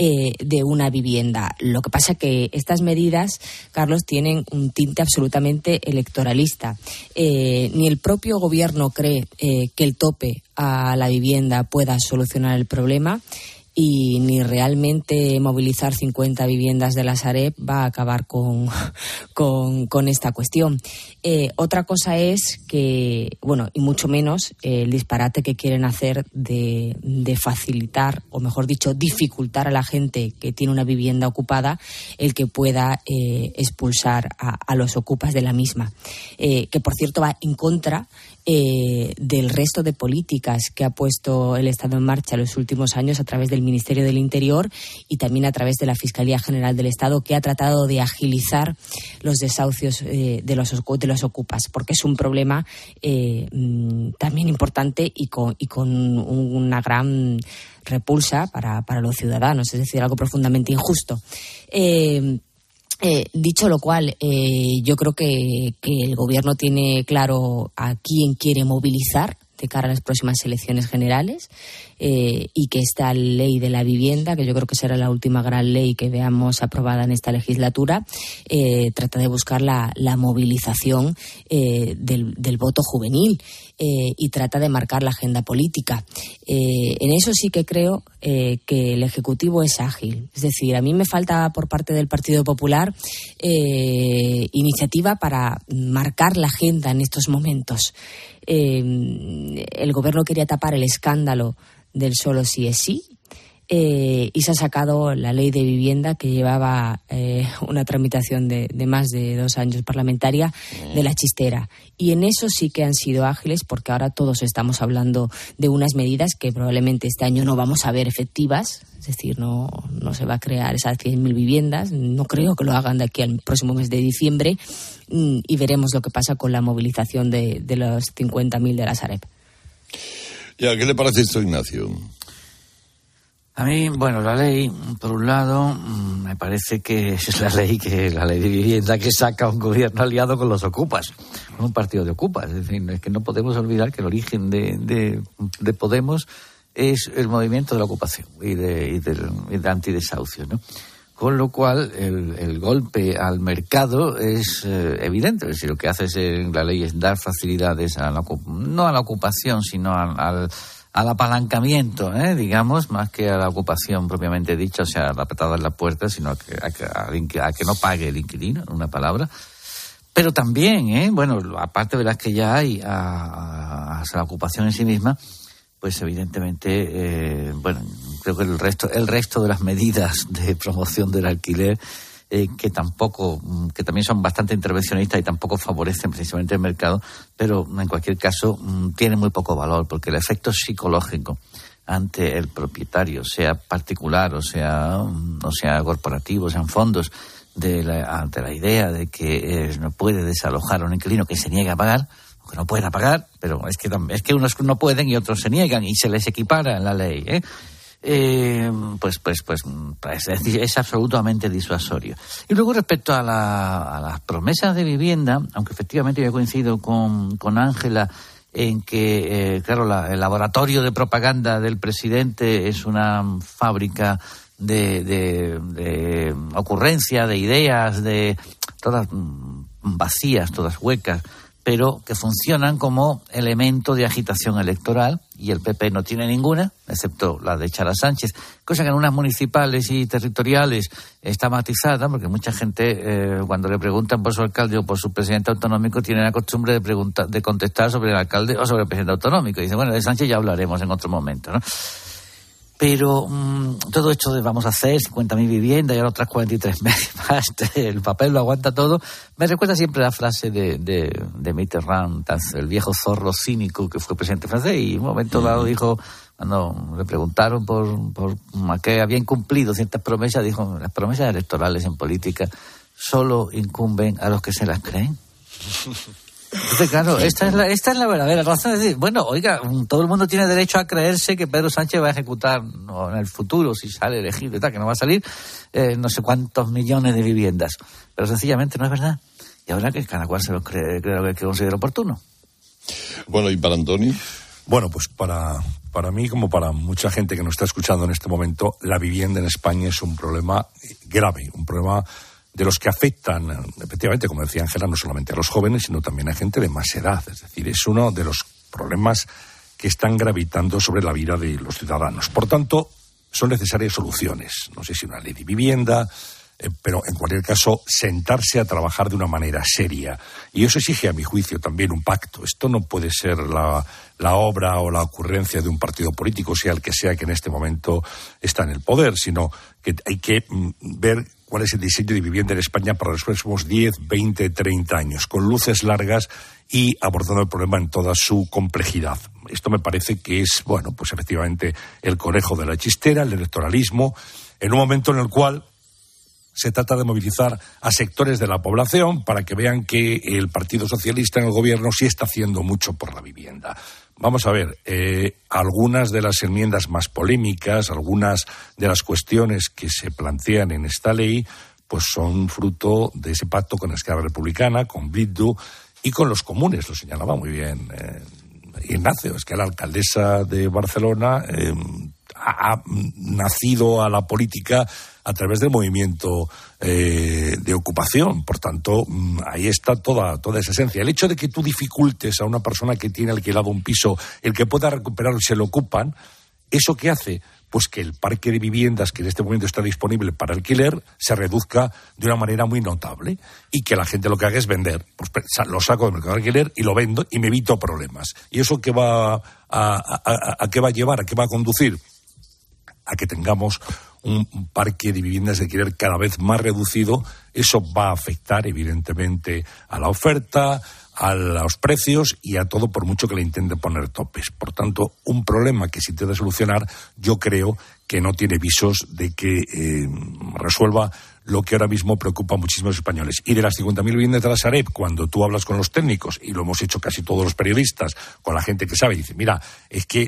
una vivienda. Lo que pasa es que estas medidas, Carlos, tienen un tinte absolutamente electoralista. Ni el propio gobierno cree que el tope a la vivienda pueda solucionar el problema, y ni realmente movilizar 50 viviendas de la Sareb va a acabar con esta cuestión. Otra cosa es que, y mucho menos el disparate que quieren hacer de facilitar, o mejor dicho, dificultar a la gente que tiene una vivienda ocupada el que pueda expulsar a los ocupas de la misma. Que, por cierto, va en contra del resto de políticas que ha puesto el Estado en marcha en los últimos años a través del Ministerio del Interior y también a través de la Fiscalía General del Estado, que ha tratado de agilizar los desahucios de los ocupas, porque es un problema también importante y con una gran repulsa para los ciudadanos, es decir, algo profundamente injusto. Dicho lo cual, yo creo que el Gobierno tiene claro a quién quiere movilizar de cara a las próximas elecciones generales, y que esta ley de la vivienda, que yo creo que será la última gran ley que veamos aprobada en esta legislatura, trata de buscar la movilización del voto juvenil, y trata de marcar la agenda política. En eso sí que creo que el Ejecutivo es ágil. Es decir, a mí me falta por parte del Partido Popular iniciativa para marcar la agenda en estos momentos. El Gobierno quería tapar el escándalo del solo sí es sí, y se ha sacado la ley de vivienda que llevaba una tramitación de más de 2 años parlamentaria de la chistera. Y en eso sí que han sido ágiles, porque ahora todos estamos hablando de unas medidas que probablemente este año no vamos a ver efectivas. Es decir, no se va a crear esas 100.000 viviendas. No creo que lo hagan de aquí al próximo mes de diciembre. Y veremos lo que pasa con la movilización de los 50.000 de la Sareb. Ya, ¿qué le parece esto, Ignacio? A mí, bueno, la ley, por un lado, me parece que es la ley de vivienda que saca un gobierno aliado con los ocupas, con un partido de ocupas. Es decir, es que no podemos olvidar que el origen de Podemos es el movimiento de la ocupación y de antidesahucio, ¿no? Con lo cual, el golpe al mercado es evidente. Es decir, lo que hace la ley es dar facilidades no a la ocupación, sino al apalancamiento, digamos, más que a la ocupación propiamente dicha, o sea, la patada en la puerta, sino a que no pague el inquilino, en una palabra. Pero también, bueno, aparte de las que ya hay, a la ocupación en sí misma, pues evidentemente, bueno, creo que el resto de las medidas de promoción del alquiler, que también son bastante intervencionistas y tampoco favorecen precisamente el mercado, pero en cualquier caso tienen muy poco valor, porque el efecto psicológico ante el propietario, sea particular o sea corporativo, sean fondos, ante la idea de que no puede desalojar a un inquilino que se niega a pagar, o que no pueda pagar, pero es que unos no pueden y otros se niegan y se les equipara en la ley, pues es absolutamente disuasorio. Y luego, respecto a las promesas de vivienda, aunque efectivamente yo coincido con Ángela en que, claro, el laboratorio de propaganda del presidente es una fábrica de ocurrencia, de ideas, de todas vacías, todas huecas, pero que funcionan como elemento de agitación electoral, y el PP no tiene ninguna, excepto la de Chara Sánchez, cosa que en unas municipales y territoriales está matizada, porque mucha gente, cuando le preguntan por su alcalde o por su presidente autonómico, tiene la costumbre de contestar sobre el alcalde o sobre el presidente autonómico. Y dice, bueno, de Sánchez ya hablaremos en otro momento, ¿no? Pero todo esto de vamos a hacer 50.000 viviendas y ahora otras 43.000 más, el papel lo aguanta todo, me recuerda siempre la frase de Mitterrand, el viejo zorro cínico que fue presidente francés, y en un momento dado dijo, cuando le preguntaron por qué había incumplido ciertas promesas, dijo, las promesas electorales en política solo incumben a los que se las creen. Entonces, claro, esta es la verdadera razón. Es decir, bueno, oiga, todo el mundo tiene derecho a creerse que Pedro Sánchez va a ejecutar en el futuro, si sale elegido y tal, que no va a salir no sé cuántos millones de viviendas. Pero sencillamente no es verdad. Y ahora que cada cual se lo cree lo que considera oportuno. Bueno, ¿y para Antoni? Bueno, pues para mí, como para mucha gente que nos está escuchando en este momento, la vivienda en España es un problema grave, un problema de los que afectan, efectivamente, como decía Ángela, no solamente a los jóvenes, sino también a gente de más edad. Es decir, es uno de los problemas que están gravitando sobre la vida de los ciudadanos. Por tanto, son necesarias soluciones. No sé si una ley de vivienda, pero en cualquier caso, sentarse a trabajar de una manera seria. Y eso exige, a mi juicio, también un pacto. Esto no puede ser la obra o la ocurrencia de un partido político, sea el que sea que en este momento está en el poder, sino que hay que ver cuál es el diseño de vivienda en España para los próximos 10, 20, 30 años, con luces largas y abordando el problema en toda su complejidad. Esto me parece que es, bueno, pues efectivamente el conejo de la chistera, el electoralismo, en un momento en el cual se trata de movilizar a sectores de la población para que vean que el Partido Socialista en el gobierno sí está haciendo mucho por la vivienda. Vamos a ver, algunas de las enmiendas más polémicas, algunas de las cuestiones que se plantean en esta ley, pues son fruto de ese pacto con Esquerra Republicana, con Bildu y con los comunes, lo señalaba muy bien Ignacio. Es que la alcaldesa de Barcelona ha nacido a la política a través del movimiento de ocupación. Por tanto, ahí está toda esa esencia. El hecho de que tú dificultes a una persona que tiene alquilado un piso el que pueda recuperarlo y se lo ocupan, ¿eso qué hace? Pues que el parque de viviendas que en este momento está disponible para alquiler se reduzca de una manera muy notable y que la gente lo que haga es vender. Pues lo saco del mercado de alquiler y lo vendo y me evito problemas. ¿Y eso qué va a qué va a llevar? ¿A qué va a conducir? A que tengamos un parque de viviendas de alquiler cada vez más reducido. Eso va a afectar evidentemente a la oferta, a los precios y a todo, por mucho que le intenten poner topes. Por tanto, un problema que se intenta solucionar, yo creo que no tiene visos de que resuelva lo que ahora mismo preocupa a muchísimos españoles. Y de las 50.000 viviendas de la Sareb, cuando tú hablas con los técnicos, y lo hemos hecho casi todos los periodistas, con la gente que sabe, dice, mira, es que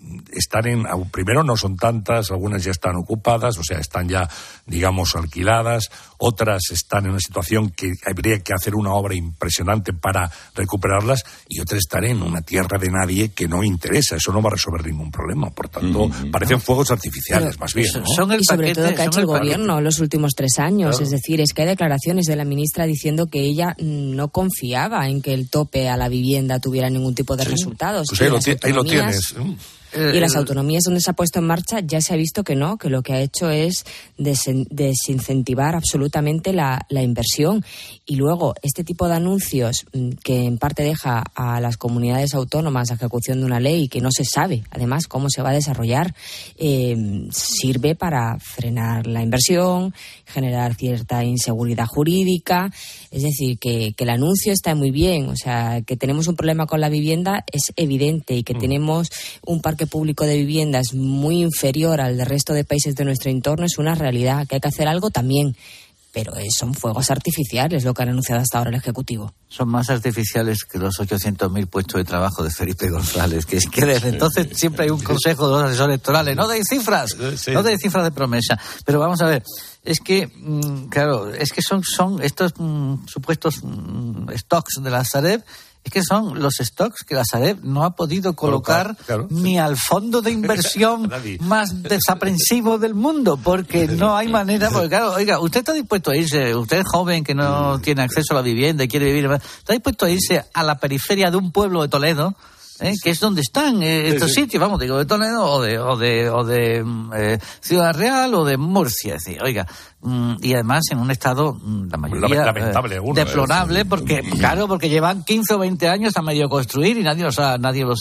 primero no son tantas, algunas ya están ocupadas, o sea, están ya, digamos, alquiladas, otras están en una situación que habría que hacer una obra impresionante para recuperarlas, y otras están en una tierra de nadie que no interesa. Eso no va a resolver ningún problema. Por tanto, parecen fuegos artificiales, pero, más bien, ¿no? Y sobre todo que ha hecho el gobierno los últimos 3 años. Claro. Es decir, es que hay declaraciones de la ministra diciendo que ella no confiaba en que el tope a la vivienda tuviera ningún tipo de resultados. Pues ahí lo tienes. Y las autonomías donde se ha puesto en marcha ya se ha visto que no, que lo que ha hecho es desincentivar absolutamente la inversión. Y luego, este tipo de anuncios que en parte deja a las comunidades autónomas la ejecución de una ley que no se sabe, además, cómo se va a desarrollar, sirve para frenar la inversión, generar cierta inseguridad jurídica. Es decir, que el anuncio está muy bien. O sea, que tenemos un problema con la vivienda es evidente y que tenemos un parque público de viviendas muy inferior al del resto de países de nuestro entorno es una realidad, que hay que hacer algo también, pero son fuegos artificiales lo que han anunciado hasta ahora el Ejecutivo. Son más artificiales que los 800.000 puestos de trabajo de Felipe González, que es que desde entonces siempre hay un consejo de los asesores electorales, no deis cifras, no deis cifras de promesa. Pero vamos a ver, es que, claro, es que son estos supuestos stocks de la Sareb. Es que son los stocks que la Sareb no ha podido colocar ni al fondo de inversión más desaprensivo del mundo, porque no hay manera. Porque claro, oiga, usted está dispuesto a irse, usted es joven que no tiene acceso a la vivienda y quiere vivir, está dispuesto a irse a la periferia de un pueblo de Toledo, que es donde están estos sitios, vamos, digo, de Toledo o de Ciudad Real o de Murcia. Es decir, oiga, y además en un estado, la mayoría, lamentable, deplorable, porque claro, porque llevan 15 o 20 años a medio construir y nadie se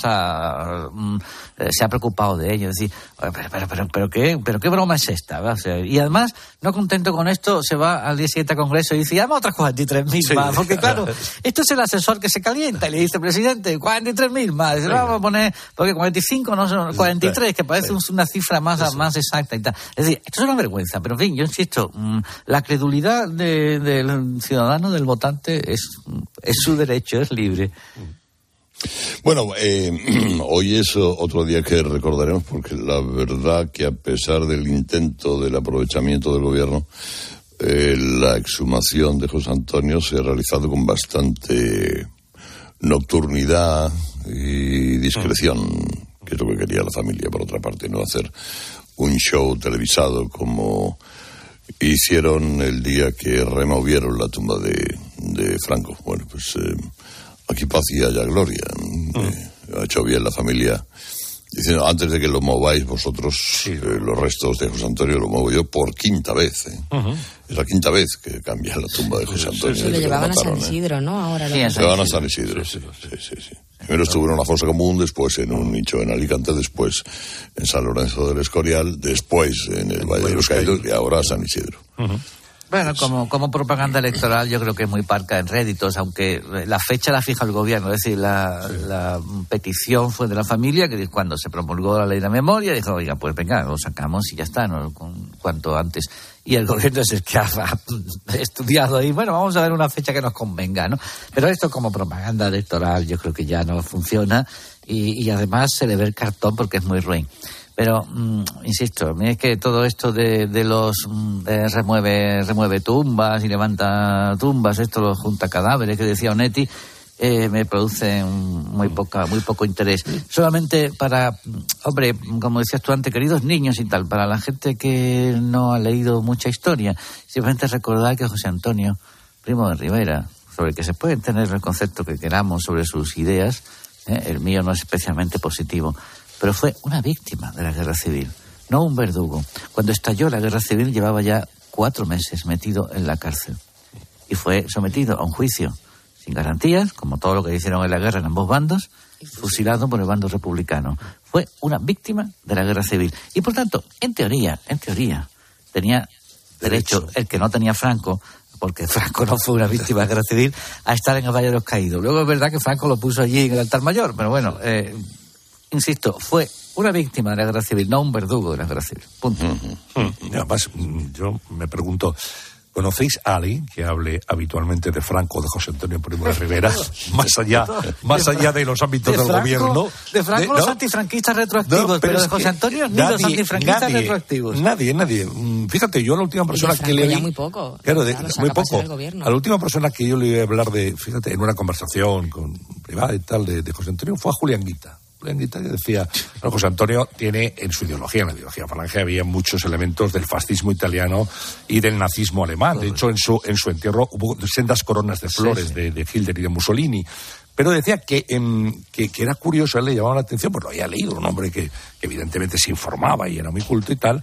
ha preocupado de ello. Es decir, pero qué broma es esta, ¿verdad? O sea, y además, no contento con esto, se va al día siguiente al Congreso y dice, llama otras 43.000 más, porque claro, esto es el asesor que se calienta y le dice, presidente, 43.000 más. Dice, vamos a poner, porque 45 no son 43, que parece una cifra más exacta y tal. Es decir, esto es una vergüenza, pero en fin, yo insisto, la credulidad del ciudadano, del votante, es su derecho, es libre. Bueno, hoy es otro día que recordaremos, porque la verdad que a pesar del intento del aprovechamiento del gobierno, la exhumación de José Antonio se ha realizado con bastante nocturnidad y discreción, que es lo que quería la familia, por otra parte, no hacer un show televisado como hicieron el día que removieron la tumba de Franco. Bueno, pues aquí paz y allá gloria. Ha hecho bien la familia diciendo, antes de que lo mováis vosotros, los restos de José Antonio lo muevo yo por 5ª vez. Es la 5ª vez que cambia la tumba de José Antonio. Sí, lo llevaban a San Isidro, ¿no? Ahora lo llevaban a San Isidro, sí. Primero estuvo en una fosa común, después en un nicho en Alicante, después en San Lorenzo del Escorial, después en el Valle de los Caídos y ahora San Isidro. Bueno, como propaganda electoral yo creo que es muy parca en réditos, aunque la fecha la fija el gobierno. Es decir, la petición fue de la familia, que cuando se promulgó la ley de la memoria dijo, oiga, pues venga, lo sacamos y ya está, ¿no? Cuanto antes. Y el gobierno es el que ha estudiado ahí, bueno, vamos a ver una fecha que nos convenga, ¿no? Pero esto como propaganda electoral yo creo que ya no funciona y además se le ve el cartón porque es muy ruin. Pero, insisto, a mí es que todo esto de los remueve tumbas y levanta tumbas, esto lo junta cadáveres que decía Onetti, me produce muy poco interés. Solamente para, hombre, como decías tú antes, queridos niños y tal, para la gente que no ha leído mucha historia, simplemente recordar que José Antonio Primo de Rivera, sobre el que se puede tener el concepto que queramos sobre sus ideas, el mío no es especialmente positivo, pero fue una víctima de la guerra civil, no un verdugo. Cuando estalló la guerra civil llevaba ya 4 meses metido en la cárcel y fue sometido a un juicio sin garantías, como todo lo que hicieron en la guerra en ambos bandos, fusilado por el bando republicano. Fue una víctima de la guerra civil y, por tanto, en teoría, tenía derecho el que no tenía Franco, porque Franco no fue una víctima de la guerra civil, a estar en el Valle de los Caídos. Luego es verdad que Franco lo puso allí en el altar mayor, pero bueno, insisto, fue una víctima de la guerra civil, no un verdugo de la guerra civil. Punto. Además, yo me pregunto, ¿conocéis a alguien que hable habitualmente de Franco o de José Antonio Primo de Rivera, más allá de los ámbitos del gobierno? De Franco los antifranquistas retroactivos, pero de José Antonio ni los antifranquistas retroactivos. Nadie. Fíjate, yo la última persona que le muy poco. Claro, muy poco. A la última persona que yo le iba a hablar fíjate, en una conversación privada y tal, de José Antonio, fue a Julián Guita. Que decía, José Antonio tiene en su ideología, en la ideología falange, había muchos elementos del fascismo italiano y del nazismo alemán. De hecho, en su entierro hubo sendas coronas de flores de Hitler y de Mussolini. Pero decía que era curioso, a él le llamaba la atención, pues lo había leído, un hombre que evidentemente se informaba y era muy culto y tal,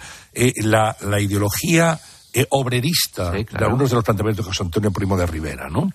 la ideología obrerista de algunos de los planteamientos de José Antonio Primo de Rivera, ¿no?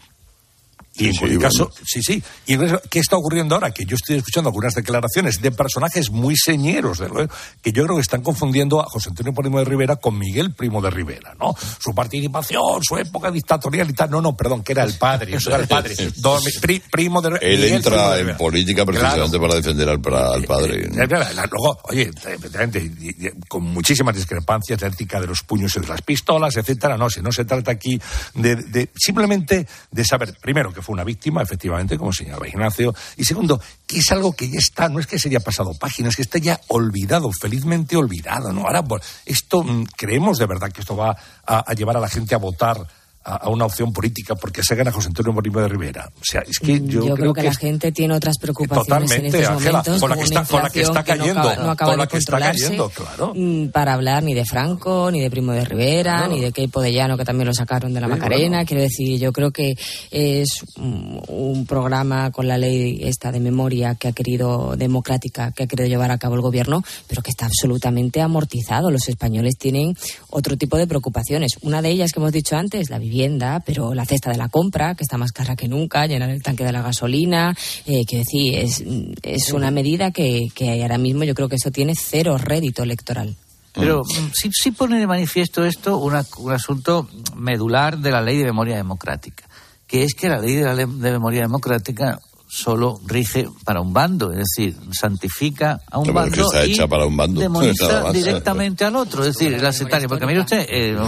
Y en cualquier caso, sí. Y ¿qué está ocurriendo ahora? Que yo estoy escuchando algunas declaraciones de personajes muy señeros, que yo creo que están confundiendo a José Antonio Primo de Rivera con Miguel Primo de Rivera, ¿no? Su participación, su época dictatorial y tal. No, perdón, que era el padre. Eso era el padre. Primo de Él Miguel entra en política precisamente para defender al padre. Luego, oye, efectivamente, con muchísimas discrepancias, la ética de los puños y de las pistolas, etcétera. No se trata aquí de simplemente de saber, primero, que fue una víctima, efectivamente, como señalaba Ignacio, y segundo, que es algo que ya está, no es que se haya pasado páginas, que está ya olvidado, felizmente olvidado, ¿no? Ahora, esto, creemos de verdad que esto va a llevar a la gente a votar a una opción política porque se gana José Antonio Primo de Rivera. O sea, es que yo creo que la gente tiene otras preocupaciones en estos Ángela, momentos, con la que está cayendo, no acaba de controlarse, claro. Para hablar ni de Franco, ni de Primo de Rivera, ni de Queipo de Llano, que también lo sacaron de la Macarena. Bueno. Quiero decir, yo creo que es un programa con la ley esta de memoria democrática que ha querido llevar a cabo el gobierno, pero que está absolutamente amortizado. Los españoles tienen otro tipo de preocupaciones. Una de ellas que hemos dicho antes, la vivienda, pero la cesta de la compra, que está más cara que nunca, llenar el tanque de la gasolina, quiero decir, es una medida que ahora mismo yo creo que eso tiene cero rédito electoral. Pero sí pone de manifiesto esto un asunto medular de la ley de memoria democrática, que es que la ley de memoria democrática solo rige para un bando, es decir, santifica a un bando está hecha para un bando. Demoniza directamente al otro, es decir, la sectaria. Porque mire usted,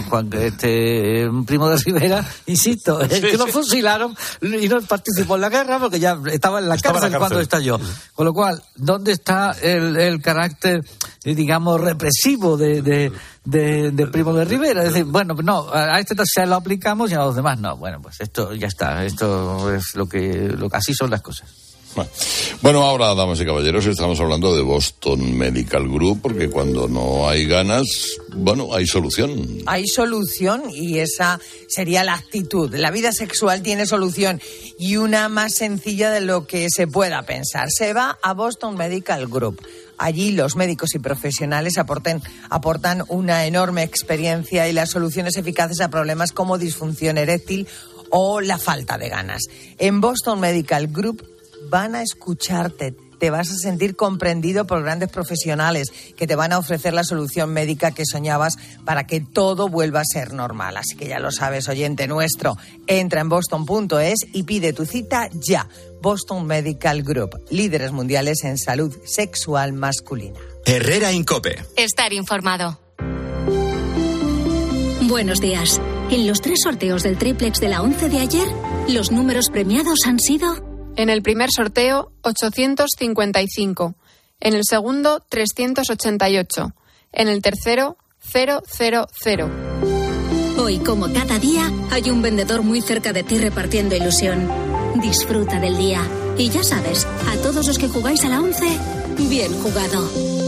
Primo de Rivera, insisto, es que lo fusilaron y no participó en la guerra porque ya estaba en la cárcel cuando estalló. Con lo cual, ¿dónde está el carácter, digamos, represivo de Primo de Rivera? Es decir, bueno, no, a este se lo aplicamos y a los demás no. Bueno, pues esto ya está, esto es lo que así son las cosas. Bueno, ahora, damas y caballeros, estamos hablando de Boston Medical Group, porque cuando no hay ganas, bueno, hay solución. Hay solución y esa sería la actitud. La vida sexual tiene solución y una más sencilla de lo que se pueda pensar. Se va a Boston Medical Group. Allí los médicos y profesionales aportan una enorme experiencia y las soluciones eficaces a problemas como disfunción eréctil o la falta de ganas. En Boston Medical Group van a escucharte, te vas a sentir comprendido por grandes profesionales que te van a ofrecer la solución médica que soñabas para que todo vuelva a ser normal. Así que ya lo sabes, oyente nuestro, entra en boston.es y pide tu cita ya. Boston Medical Group, líderes mundiales en salud sexual masculina. Herrera Incope. Estar informado. Buenos días. En los 3 sorteos del triplex de la 11 de ayer, los números premiados han sido... En el primer sorteo, 855. En el segundo, 388. En el tercero, 000. Hoy, como cada día, hay un vendedor muy cerca de ti repartiendo ilusión. Disfruta del día. Y ya sabes, a todos los que jugáis a la 11, bien jugado.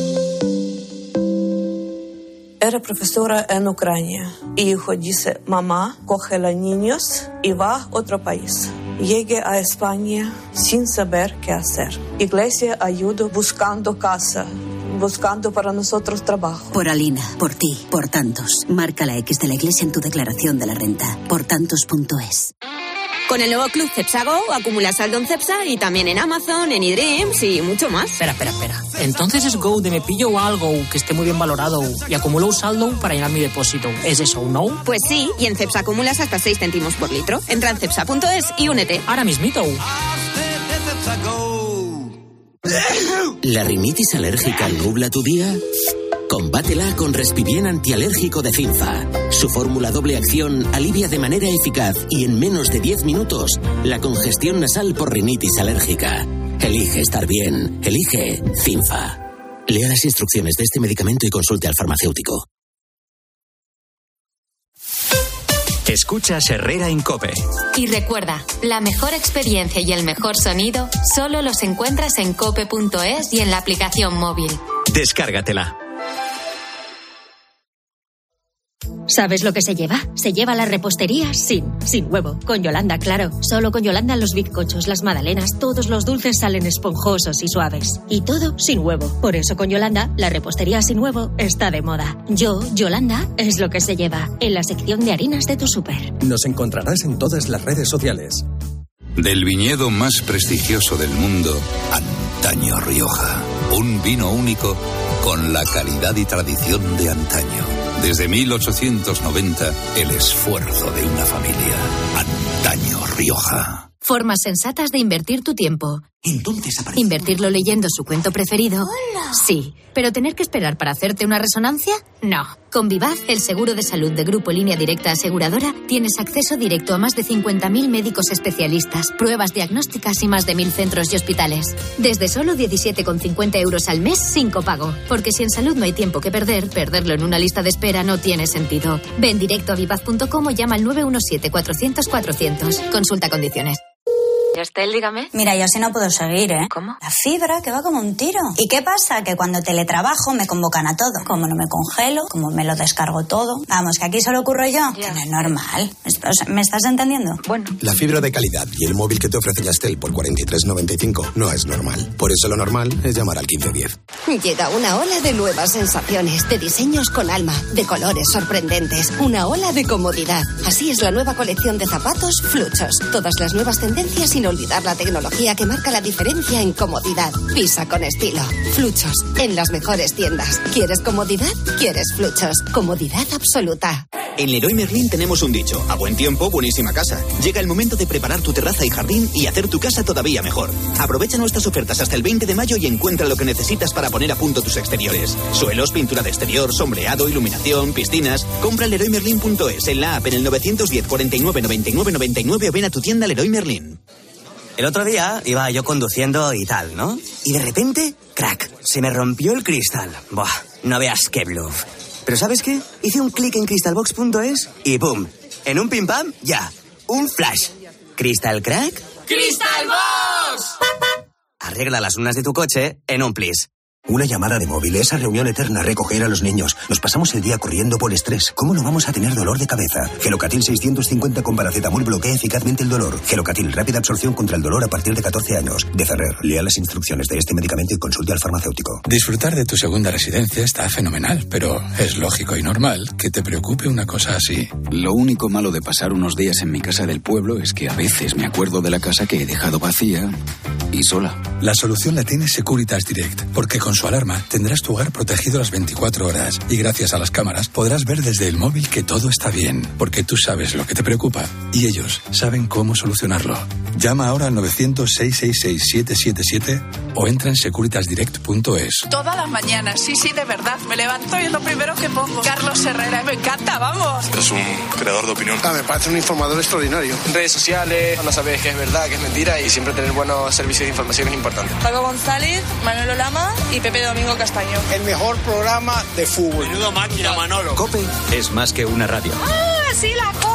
Era profesora en Ucrania. Y hijo dice, mamá, coge a los niños y va a otro país. Llegué a España sin saber qué hacer. Iglesia ayudó buscando casa, buscando para nosotros trabajo. Por Alina, por ti, por tantos. Marca la X de la iglesia en tu declaración de la renta. Portantos.es. Con el nuevo Club Cepsa Go acumulas saldo en Cepsa y también en Amazon, en eDreams y mucho más. Espera. Entonces es Go de me pillo algo que esté muy bien valorado y acumulo un saldo para llenar mi depósito. ¿Es eso, no? Pues sí, y en Cepsa acumulas hasta 6 céntimos por litro. Entra en cepsa.es y únete. Ahora mismito. ¿La rinitis alérgica nubla tu día? Combátela con Respibien antialérgico de Cinfa. Su fórmula doble acción alivia de manera eficaz y en menos de 10 minutos la congestión nasal por rinitis alérgica. Elige estar bien. Elige Cinfa. Lea las instrucciones de este medicamento y consulte al farmacéutico. Escuchas Herrera en COPE. Y recuerda, la mejor experiencia y el mejor sonido solo los encuentras en cope.es y en la aplicación móvil. Descárgatela. ¿Sabes lo que se lleva? Se lleva la repostería sin huevo. Con Yolanda, claro. Solo con Yolanda los bizcochos, las magdalenas, todos los dulces salen esponjosos y suaves. Y todo sin huevo. Por eso con Yolanda, la repostería sin huevo está de moda. Yolanda, es lo que se lleva. En la sección de harinas de tu súper. Nos encontrarás en todas las redes sociales. Del viñedo más prestigioso del mundo, Antaño Rioja. Un vino único con la calidad y tradición de antaño. Desde 1890, el esfuerzo de una familia. Antaño Rioja. Formas sensatas de invertir tu tiempo. Entonces aparece... ¿Invertirlo leyendo su cuento preferido? ¡Hola! Sí. ¿Pero tener que esperar para hacerte una resonancia? No. Con Vivaz, el seguro de salud de Grupo Línea Directa Aseguradora, tienes acceso directo a más de 50.000 médicos especialistas, pruebas diagnósticas y más de 1.000 centros y hospitales. Desde solo 17,50 euros al mes sin copago. Porque si en salud no hay tiempo que perder, perderlo en una lista de espera no tiene sentido. Ven directo a vivaz.com o llama al 917-400-400. Consulta condiciones. Estel, dígame. Mira, yo así no puedo seguir, ¿eh? ¿Cómo? La fibra, que va como un tiro. ¿Y qué pasa? Que cuando teletrabajo me convocan a todo. Como no me congelo, como me lo descargo todo. Vamos, que aquí solo ocurro yo. Que no es normal. ¿Me estás entendiendo? Bueno. La fibra de calidad y el móvil que te ofrece Yastel por 43,95 no es normal. Por eso lo normal es llamar al 1510. Llega una ola de nuevas sensaciones, de diseños con alma, de colores sorprendentes. Una ola de comodidad. Así es la nueva colección de zapatos Fluchos. Todas las nuevas tendencias sin olvidar la tecnología que marca la diferencia en comodidad. Pisa con estilo. Fluchos, en las mejores tiendas. ¿Quieres comodidad? ¿Quieres Fluchos? Comodidad absoluta. En Leroy Merlin tenemos un dicho: a buen tiempo, buenísima casa. Llega el momento de preparar tu terraza y jardín y hacer tu casa todavía mejor. Aprovecha nuestras ofertas hasta el 20 de mayo y encuentra lo que necesitas para poner a punto tus exteriores. Suelos, pintura de exterior, sombreado, iluminación, piscinas. Compra en LeroyMerlin.es, en la app, en el 910 49 99 99 o ven a tu tienda Leroy Merlin. El otro día iba yo conduciendo y tal, ¿no? Y de repente, crack, se me rompió el cristal. Buah, no veas qué bluff. Pero ¿sabes qué? Hice un clic en crystalbox.es y ¡pum! En un pim pam, ya. Un flash. ¿Crystal crack? ¡Crystalbox! Arregla las lunas de tu coche en un plis. Una llamada de móvil, esa reunión eterna, recoger a los niños. Nos pasamos el día corriendo por estrés. ¿Cómo no vamos a tener dolor de cabeza? Gelocatil 650 con paracetamol bloquea eficazmente el dolor. Gelocatil, rápida absorción contra el dolor a partir de 14 años. De Ferrer, lea las instrucciones de este medicamento y consulte al farmacéutico. Disfrutar de tu segunda residencia está fenomenal, pero es lógico y normal que te preocupe una cosa así. Lo único malo de pasar unos días en mi casa del pueblo es que a veces me acuerdo de la casa que he dejado vacía y sola. La solución la tiene Securitas Direct, porque con su alarma tendrás tu hogar protegido las 24 horas y gracias a las cámaras podrás ver desde el móvil que todo está bien, porque tú sabes lo que te preocupa y ellos saben cómo solucionarlo. Llama ahora al 900-666-777 o entra en securitasdirect.es. Todas las mañanas, sí, de verdad. Me levanto y es lo primero que pongo. Carlos Herrera, me encanta, vamos. Es un creador de opinión. Me parece un informador extraordinario. Redes sociales, no sabes qué es verdad, qué es mentira y siempre tener buenos servicios de información es importante. Paco González, Manolo Lama y Pepe Domingo Castaño. El mejor programa de fútbol. Menudo máquina, Manolo. COPE es más que una radio. ¡Ah, sí, la COPE!